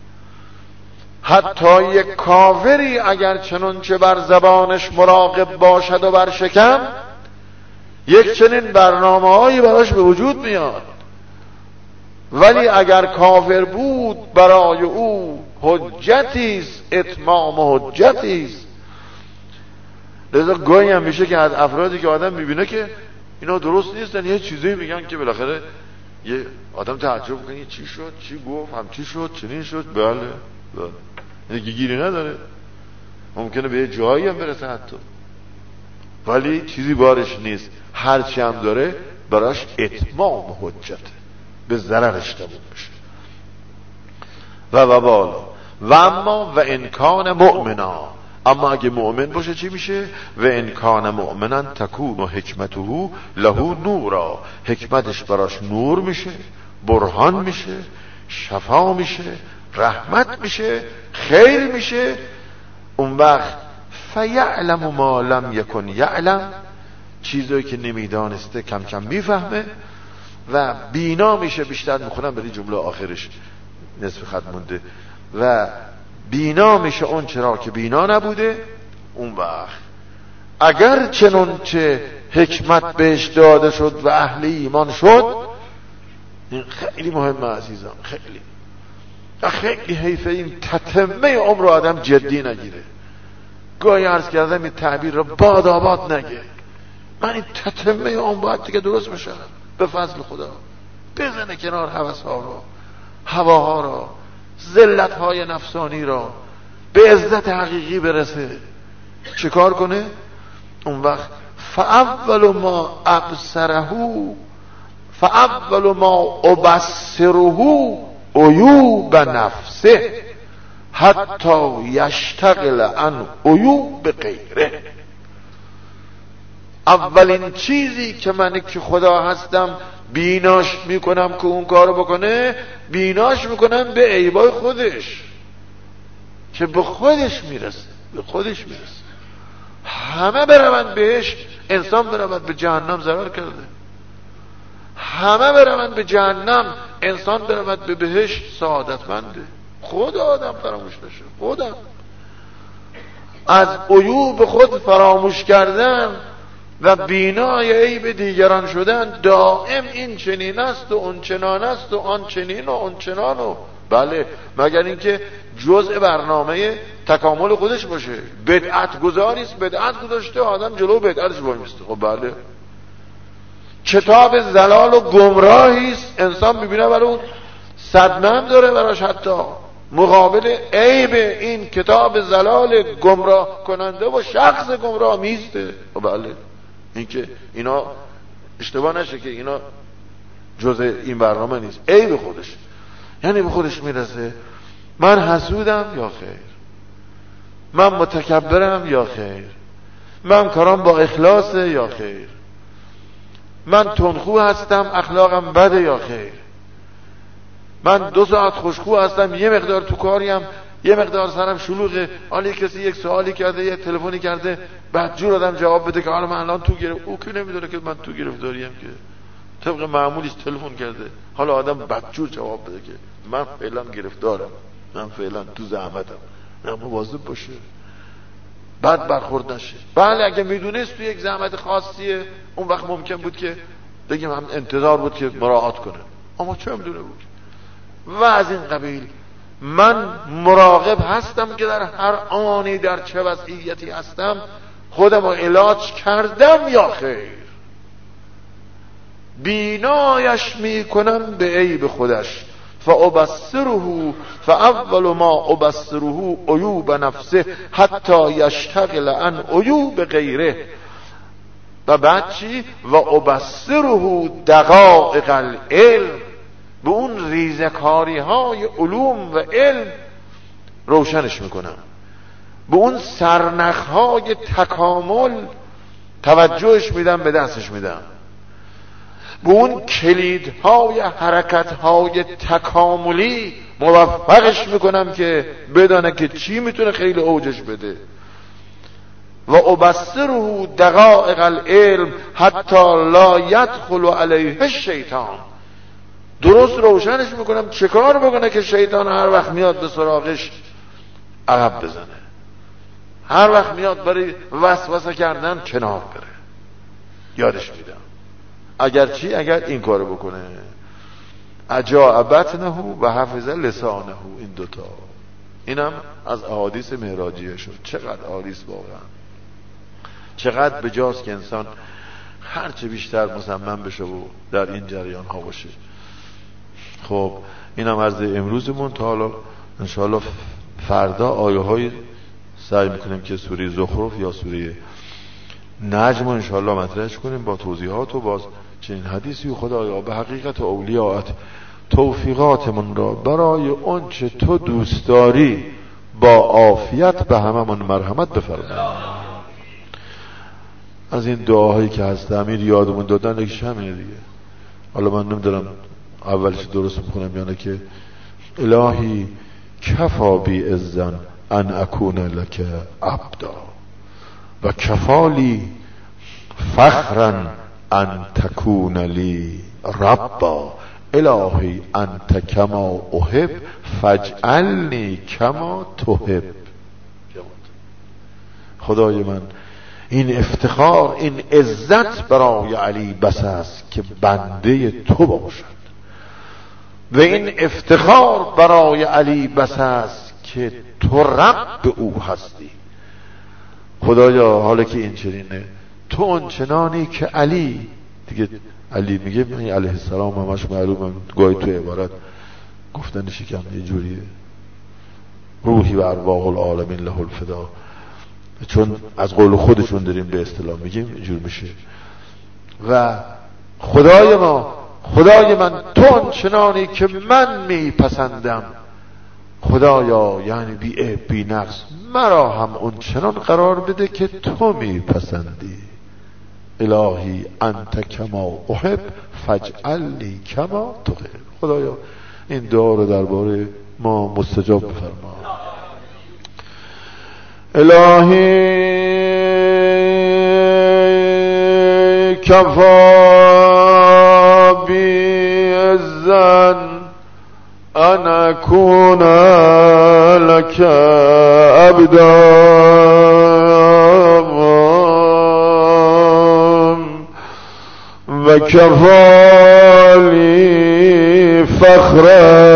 حتی یک کافری اگر چنانچه بر زبانش مراقب باشد و بر شکم، یک چنین برنامه‌هایی براش به وجود میاد. ولی اگر کافر بود برای او حجتیست، اتمام حجتیست. لذا گاهی هم میشه که از افرادی که آدم میبینه که اینا درست نیستن یه چیزی میگن که بالاخره یه آدم تعجب کنه چی شد، چی گفت، هم چی شد، چنین شد. بله یه گیری نداره، ممکنه به یه جایی هم برسه حتی، ولی چیزی بارش نیست. هرچی هم داره براش اتمام حجته، به ضررش تموم بشه. و بالا و اما و انکان مؤمنا، اما اگه مؤمن باشه چی میشه؟ و انکان مؤمنا تکون و حکمته له نورا، حکمتش براش نور میشه، برهان میشه، شفا میشه، رحمت میشه، خیر میشه. اون وقت فیعلم ما لم یکن یعلم، چیزایی که نمیدانسته کم کم میفهمه و بینا میشه. بیشتر میخونم برای جمله آخرش، نصف خط مونده. و بینا میشه اون چرا که بینا نبوده. اون وقت اگر چنانچه حکمت بهش داده شد و اهل ایمان شد، این خیلی مهمه عزیزان، خیلی حیفه این تتمه عمر آدم جدی نگیره. گاهی عرض کردم این تعبیر رو باد آباد نگه. من این تتمه عمر باید دیگه درست بشم به فضل خدا، بزنه کنار هوس‌ها رو، هواها رو، ذلت‌های نفسانی را، به عزت حقیقی برسه. چه کار کنه؟ اون وقت فاول ما ابصره عیوب نفسه حتی یشتغل عن عیوب غیره. اولین چیزی که من که خدا هستم بیناش میکنم که اون کارو بکنه، بیناش میکنم به عیبای خودش که به خودش میرسه. همه برون بهش، انسان برود به جهنم ضرر کرده. همه برون به جهنم، انسان برود به بهشت سعادتمنده. خود آدم فراموش نشه. خودم از عیوب خود فراموش کردن و بینای عیب دیگران شدن. دائم این چنین است و اون چنان است و آن چنین و اون چنان و بله، مگر اینکه جزء برنامه تکامل خودش باشه. بدعت گذاریست، بدعت گذاشته، آدم جلو بدعتش وای میسته. خب بله، کتاب زلال و گمراهیست، انسان میبینه برای اون صدمه هم داره براش، حتی مقابل عیب این کتاب زلال گمراه کننده و شخص گمراه میسته. خب بله، اینکه اینا اشتباه نشه که اینا جزء این برنامه نیست، عیب خودش. یعنی به خودش میرسه من حسودم یا خیر، من متکبرم یا خیر، من کارم با اخلاصه یا خیر، من تندخو هستم اخلاقم بده یا خیر، من 2 ساعت خوشخو هستم یه مقدار تو کاریم یه مقدار سرم شلوغه. حالا کسی یک سوالی کرده، یه تلفنی کرده، بدجور آدم جواب بده که حالا من الان تو گرفت. او که نمیدونه که من تو گرفتاریم، که طبق معمولیش تلفن کرده. حالا آدم بدجور جواب بده که من فعلا گرفتارم، من فعلا تو زحمتم. نه، مواظب باشه بد برخورد نشه. بله اگه میدونست تو یک زحمت خاصیه، اون وقت ممکن بود که بگیم هم انتظار بود که مراعات کنه، اما چه میدونه بود. و از این قبیل من مراقب هستم که در هر آنی در چه وضعیتی هستم خودم رو علاج کردم یا خیر. بینایش میکنم به عیب خودش. فاول ما ابصره عیوب نفسه حتی یشتغل عن عیوب غیره. و بعد چی؟ و ابصره دقایق العلم، به اون ریزکاری های علوم و علم روشنش میکنم، به اون سرنخ های تکامل توجهش میدم، به دستش میدم. به اون کلیدهای حرکتهای تکاملی موفقش میکنم که بدانه که چی میتونه خیلی اوجش بده. و ابصره دقائق العلم حتی لا یدخل علیه الشیطان، درست روشنش میکنم چه کار بکنه که شیطان هر وقت میاد به سراغش عقب بزنه، هر وقت میاد برای وسوسه کردن کنار بره. یادش میدم اگر این کارو بکنه اجاع بطنه و حفظ لسانه، این دوتا، اینم از احادیث معراجیه شد. چقدر عالیست واقعا، چقدر بجاست که انسان هرچه بیشتر مصمم بشه و در این جریان ها باشه. خب اینم عرض امروزمون. تا حالا انشاءالله فردا آیه های سعی میکنیم که سوره زخرف یا سوره نجم انشاءالله مطرحش کنیم با توضیحات و باز چنین حدیثی. و خدایا به حقیقت اولیاءت توفیقاتمون را برای اون چه تو دوست داری با عافیت به هممون مرحمت بفرما. از این دعاهایی که هست امیر یادمون دادن یکیش همینه دیگه. حالا من نمیدونم اولش درست میخونم یا نه که الهی کفا بی اذن ان اکون لک عبدا و کفالی فخرا ان تکون لی ربا الهی انت کما احب فاجعلنی کما تحب. خدای من این افتخار، این عزت برای علی بس است که بنده تو باشد و این افتخار برای علی بس است که تو رب او هستی. خدایا حالا که این چنینه تو اونچنانی که علی دیگه، علی میگه علیه السلام همش معلومه، گاهی تو عبارت گفتنش کم یه جوریه، روحی و ارواح العالمین له الفدا، چون از قول خودشون داریم به اصطلاح میگیم اینجور میشه. و خدای ما، خدای من تو چنانی که من میپسندم خدایا، یعنی بی عیب بی نقص، مرا هم اون چنان قرار بده که تو میپسندی. الهی انت کما احب فاجعلنی کما تحب. خدایا این دعا رو درباره ما مستجاب بفرما. الهی کفا بی اذن ان اکون لک عبدا و کفالی فخرا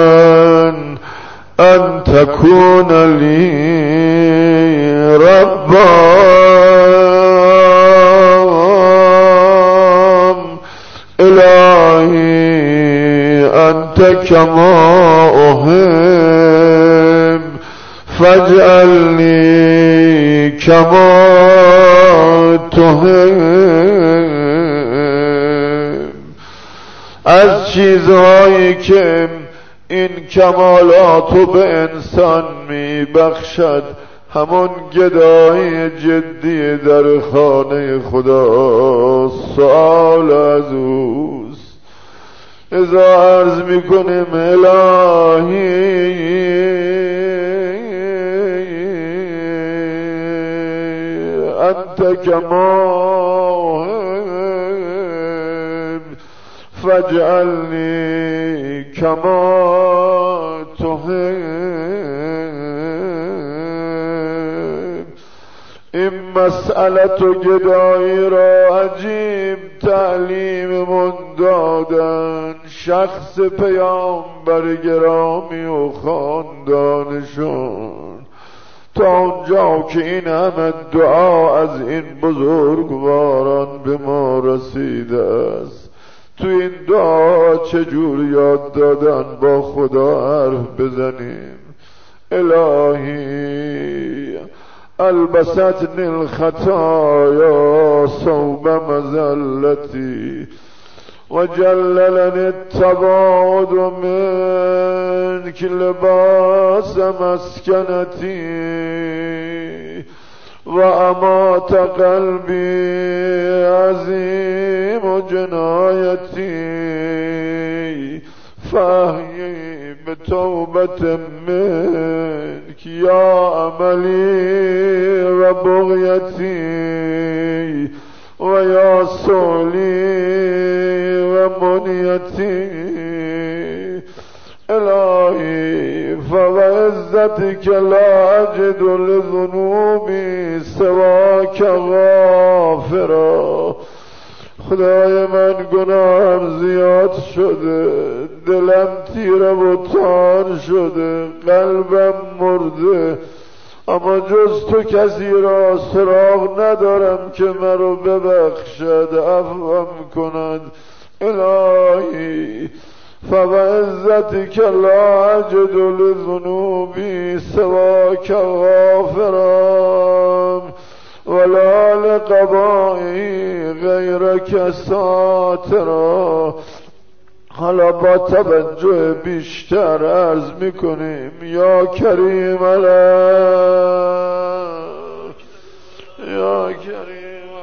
ان تکون لی ربا الهی انت کما احب فاجعلنی کما تحب. از چیزهایی که این کمالاتو به انسان میبخشد همون گدای جدی در خانه خدا سؤال از اوست. ازا عرض میکنیم الهی انت کما فاجعلنی کما تحب. این مسئلت و گدایی را عجیب تعلیممون دادن شخص پیامبر گرامی و خاندانشون، تا اونجا که این همه دعا از این بزرگواران به ما رسیده است. تو این دعا چجور یاد دادن با خدا حرف بزنیم. الهی البستنی الخطایا صوب مزلتی و جللنی التباعد منک لباس مسکنتی و امات قلبی عظیم و جنایتی فاحیی به توبت منک یا عملی و بغیتی و یا سولی و منیتی الهی فوعزتك لا اجد لذنوبی سواک غافرا. خدای من گناهم زیاد شده، دلم تیره و تار شده، قلبم مرده، اما جز تو کسی را سراغ ندارم که مرا ببخشد، عفوم کند. الهی فوعزتك لا اجد لذنوبی سواک غافرا ولا لقبائي غیرک ساترا. حالا با توجه بیشتر عرض میکنیم یا کریم الک، یا کریم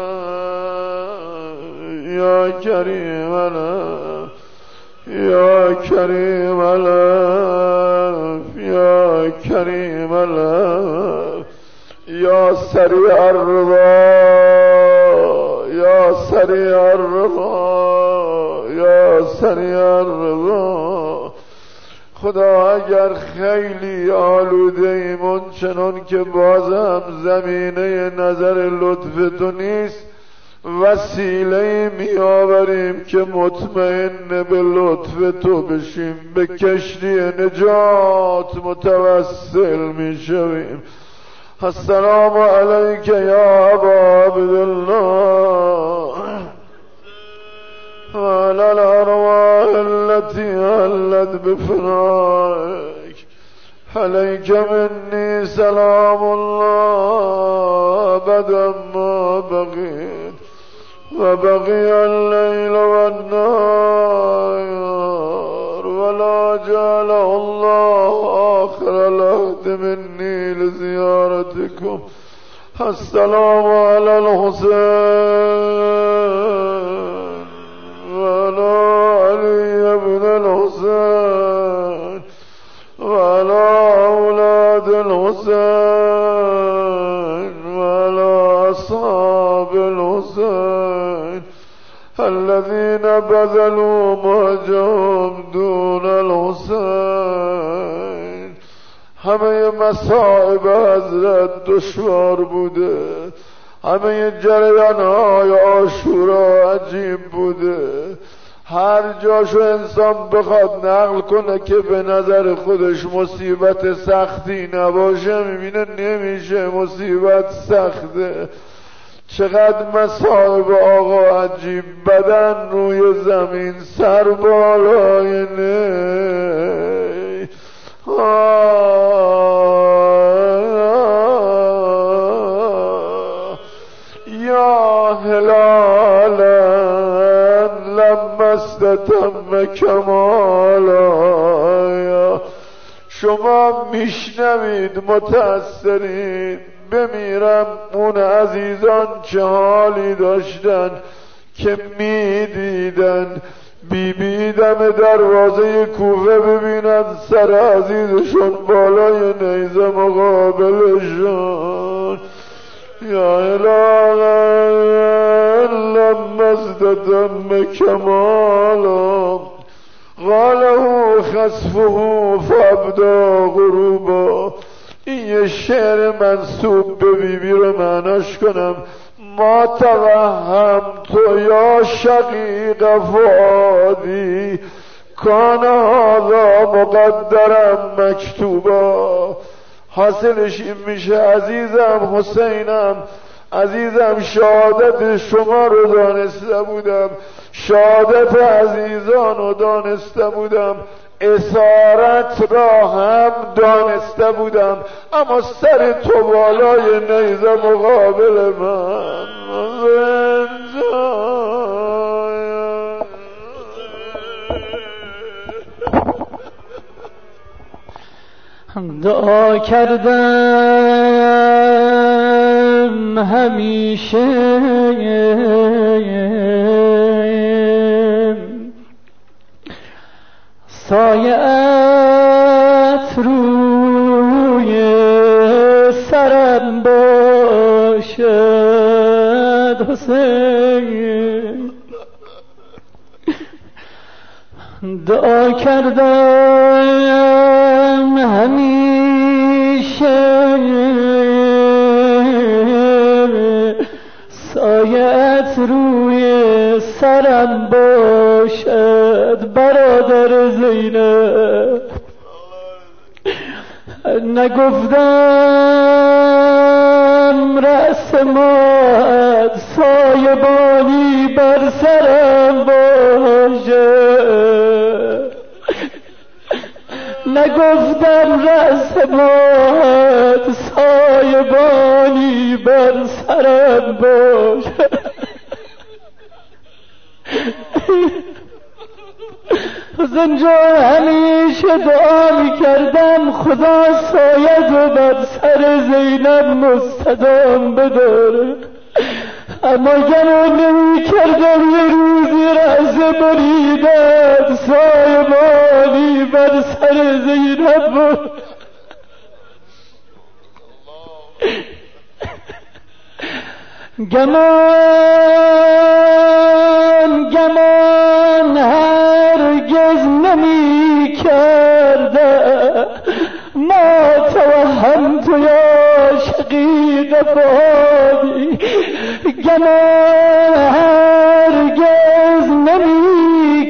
الک، یا کریم الک، یا کریم الک، یا کریم الک، یا سریع الرضا، یا سریع الرضا، یا سریع الرضا. خدا اگر خیلی آلوده ایمون چنان که بازم زمینه نظر لطف تو نیست، وسیله می آوریم که مطمئن به لطف تو بشیم، به کشتی نجات متوسل می شویم. السلام علیک یا ابا عبدالله و علی الارواح التي حلت بفنائک. علیک منی سلام الله ابدا ما بقیت و بقی اللیل و النهار ولا جعل الله آخر العهد منی لزیارتکم. السلام علی الحسین و علی علی ابن الحسین و علی اولاد الحسین و علی اصحاب الحسین الذين بذلوا مهجهم دون الحسین. همه مصائب حضرت دشوار بوده، همه جریان‌های عاشورا عجیب بوده. هر جاشو انسان بخواد نقل کنه که به نظر خودش مصیبت سختی نباشه، میبینه نمیشه، مصیبت سخته. چقدر مصائب آقا عجیب، بدن روی زمین، سر بالای نی. یا هلالا لما استتم کمالا. شما میشنوید متأثرید، بمیرم اون عزیزان چه حالی داشتن که میدیدن بی دم دروازه کوفه ببینن سر عزیزشون بالای نیزه مقابلشون. یا الهی لما ازددم کمالا قاله خسفه فابدا غروبا. این یه شعر منسوب به بیبی رو معناش کنم. ما توهم تو یا شقیق فؤادی کان هذا مقدرم مکتوبا. حاصلش این میشه عزیزم حسینم، عزیزم شهادت شما رو دانسته بودم، شهادت عزیزان رو دانسته بودم، اسارت را هم دانسته بودم، اما سر تو بالای نیزه مقابل من دعا کردم همیشه سایه‌ات روی سرم باشد حسین. دعا کردم همیشه سایه‌ات روی سرم باشد برادر زینب. نگفتم رأس مات سایبانی بر سرم باشد، نگفتم رأس مات سایبانی بر سرم باشد. زنجا همیشه دعا میکردم خدا سایه رو بر سر زینب مستدام بداره، اما گمان نمیکردم یه روزی رأس بریدم سایبانی بر سر زینب بود. گمان هرگز نمی کرده ما توهم تو یا شقیق فادی. گمان هرگز نمی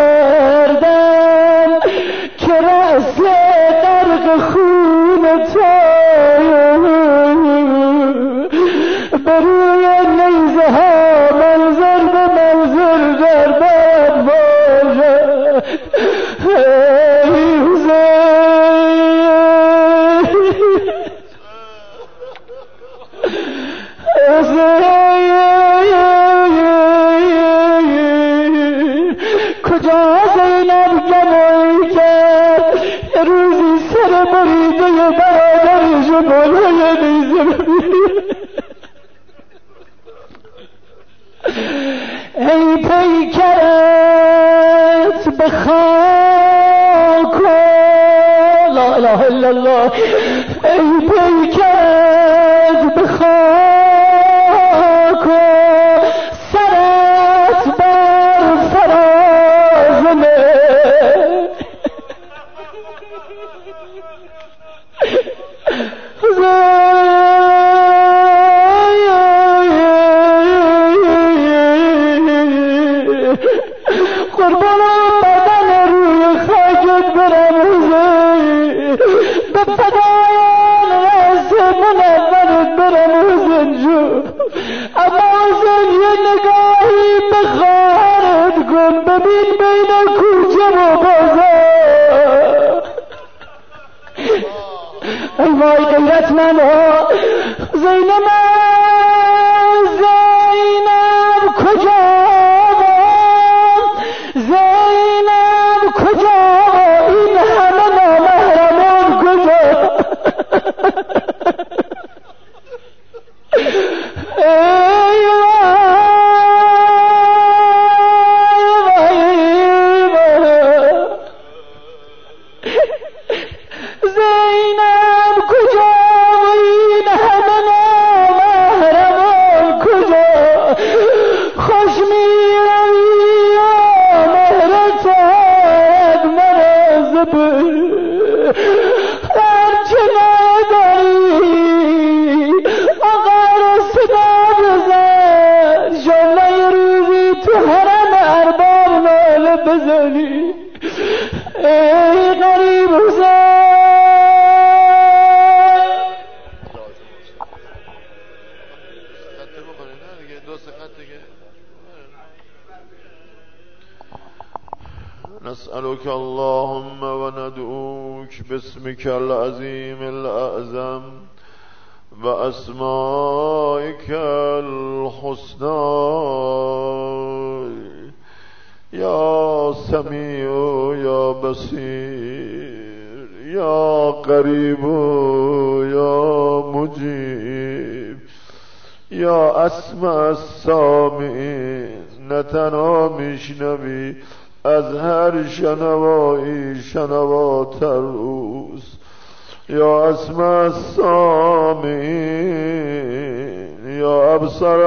کردم که رأس غرق خون تو بروی نیزه ها منظر به منظر در باد باشد. ای حسین کجا زینب گمایی کرد یه روزی سر بریده برادرش بالای نیزه ببینید. ای پیکرت به خاک لا اله الا الله، ای پیکرت به خاک سرت بر فراز قربان بدن روی خاکت برم حسین، به فدایان رأس منورت برم حسین جون. اما حسین یه نگاهی به خواهرت کن، ببین بین کوچه و بازار. ای وای غیرتمندها، زینب کجا؟ زینب کجا؟ این همه نامحرمان کجا؟ ای زینب کجا؟ این همه نامحرمان کجا؟ خوش میروی هرچه نداری آقا رو صدا بزن، شما یه روزی تو حرم ارباب ناله بزنی. ای غریب حسین نسألك اللهم وندعوك باسمك العظيم الأعظم وأسمائك الحسنى يا سميع يا بصير يا قريب يا مجيب يا أسمع السامعين. نه تنها میشنوی از هر شنوایی شنواتر اوست. یا اسمع السامعین یا ابصر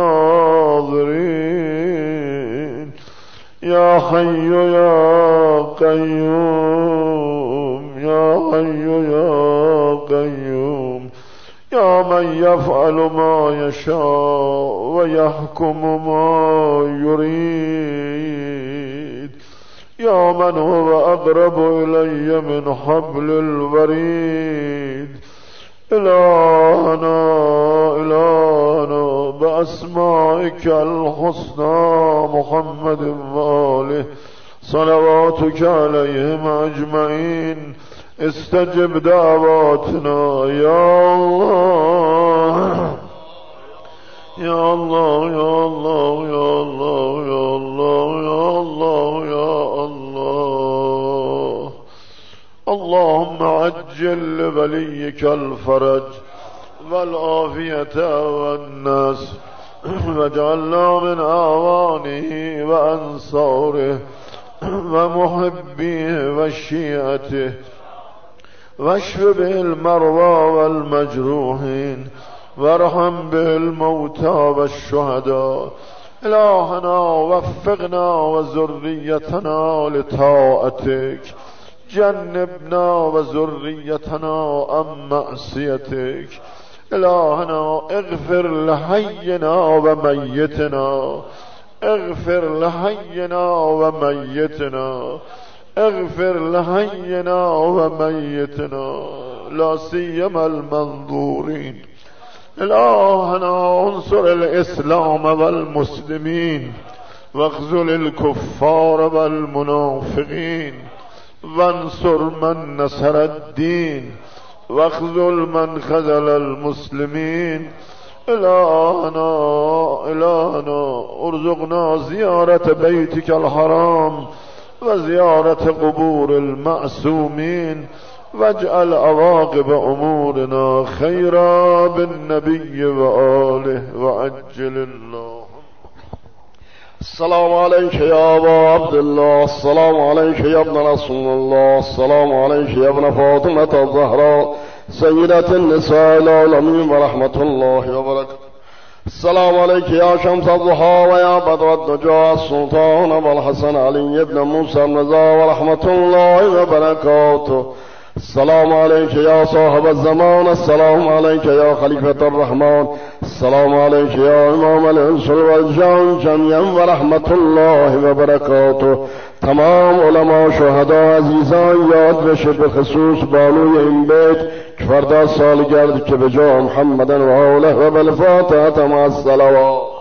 الناظرین یا حی یا قیوم یا حی یا قیوم یا من یفعل ما یشاء و یحکم ما یرید یا من هو اقرب الی من حبل الورید. الهنا الهنا باسمائک الحسنى محمد و آله صلواتک علیهم اجمعین استجب دعواتنا یا الله یا الله یا الله یا الله یا الله یا الله یا الله. اللهم عجل لوليك الفرج والعافية والنصر واجعلنا من أعوانه وأنصاره ومحبيه وشيعته واشف به المرضى والمجروحين وارحم به الموتى والشهداء. إلهنا وفقنا وذريتنا لطاعتك جنبنا وذريتنا عن معصيتك. إلهنا اغفر لحينا وميتنا اغفر لحينا وميتنا اغفر لحينا وميتنا لا سيما المنظورين. إلهنا انصر الإسلام والمسلمين واخذل الكفار والمنافقين وانصر من نصر الدين واخذل من خذل المسلمين. إلهنا إلهنا ارزقنا زيارة بيتك الحرام وزيارة قبور المعصومين واجعل عواقب أمورنا خيرا بالنبي وآله وعجل الله. السلام عليك يا أبا عبد الله، السلام عليك يا ابن رسول الله، السلام عليك يا ابن فاطمة الزهراء سيدة النساء العالمين ورحمة الله وبركاته. السلام عليك يا شمس الضحى ويا بدر الدجى السلطان أبو الحسن علي بن موسى الرضا ورحمة الله وبركاته. السلام عليك يا صاحب الزمان، السلام عليك يا خليفة الرحمن، السلام عليك يا إمام الإنس والجان جميعا ورحمة الله وبركاته. تمام علماء شهداء عزیزان یاد بشه به خصوص بانوی این بیت که فردا سالگرد که به جا محمد و آله و بالفاتحه مع الصلوات.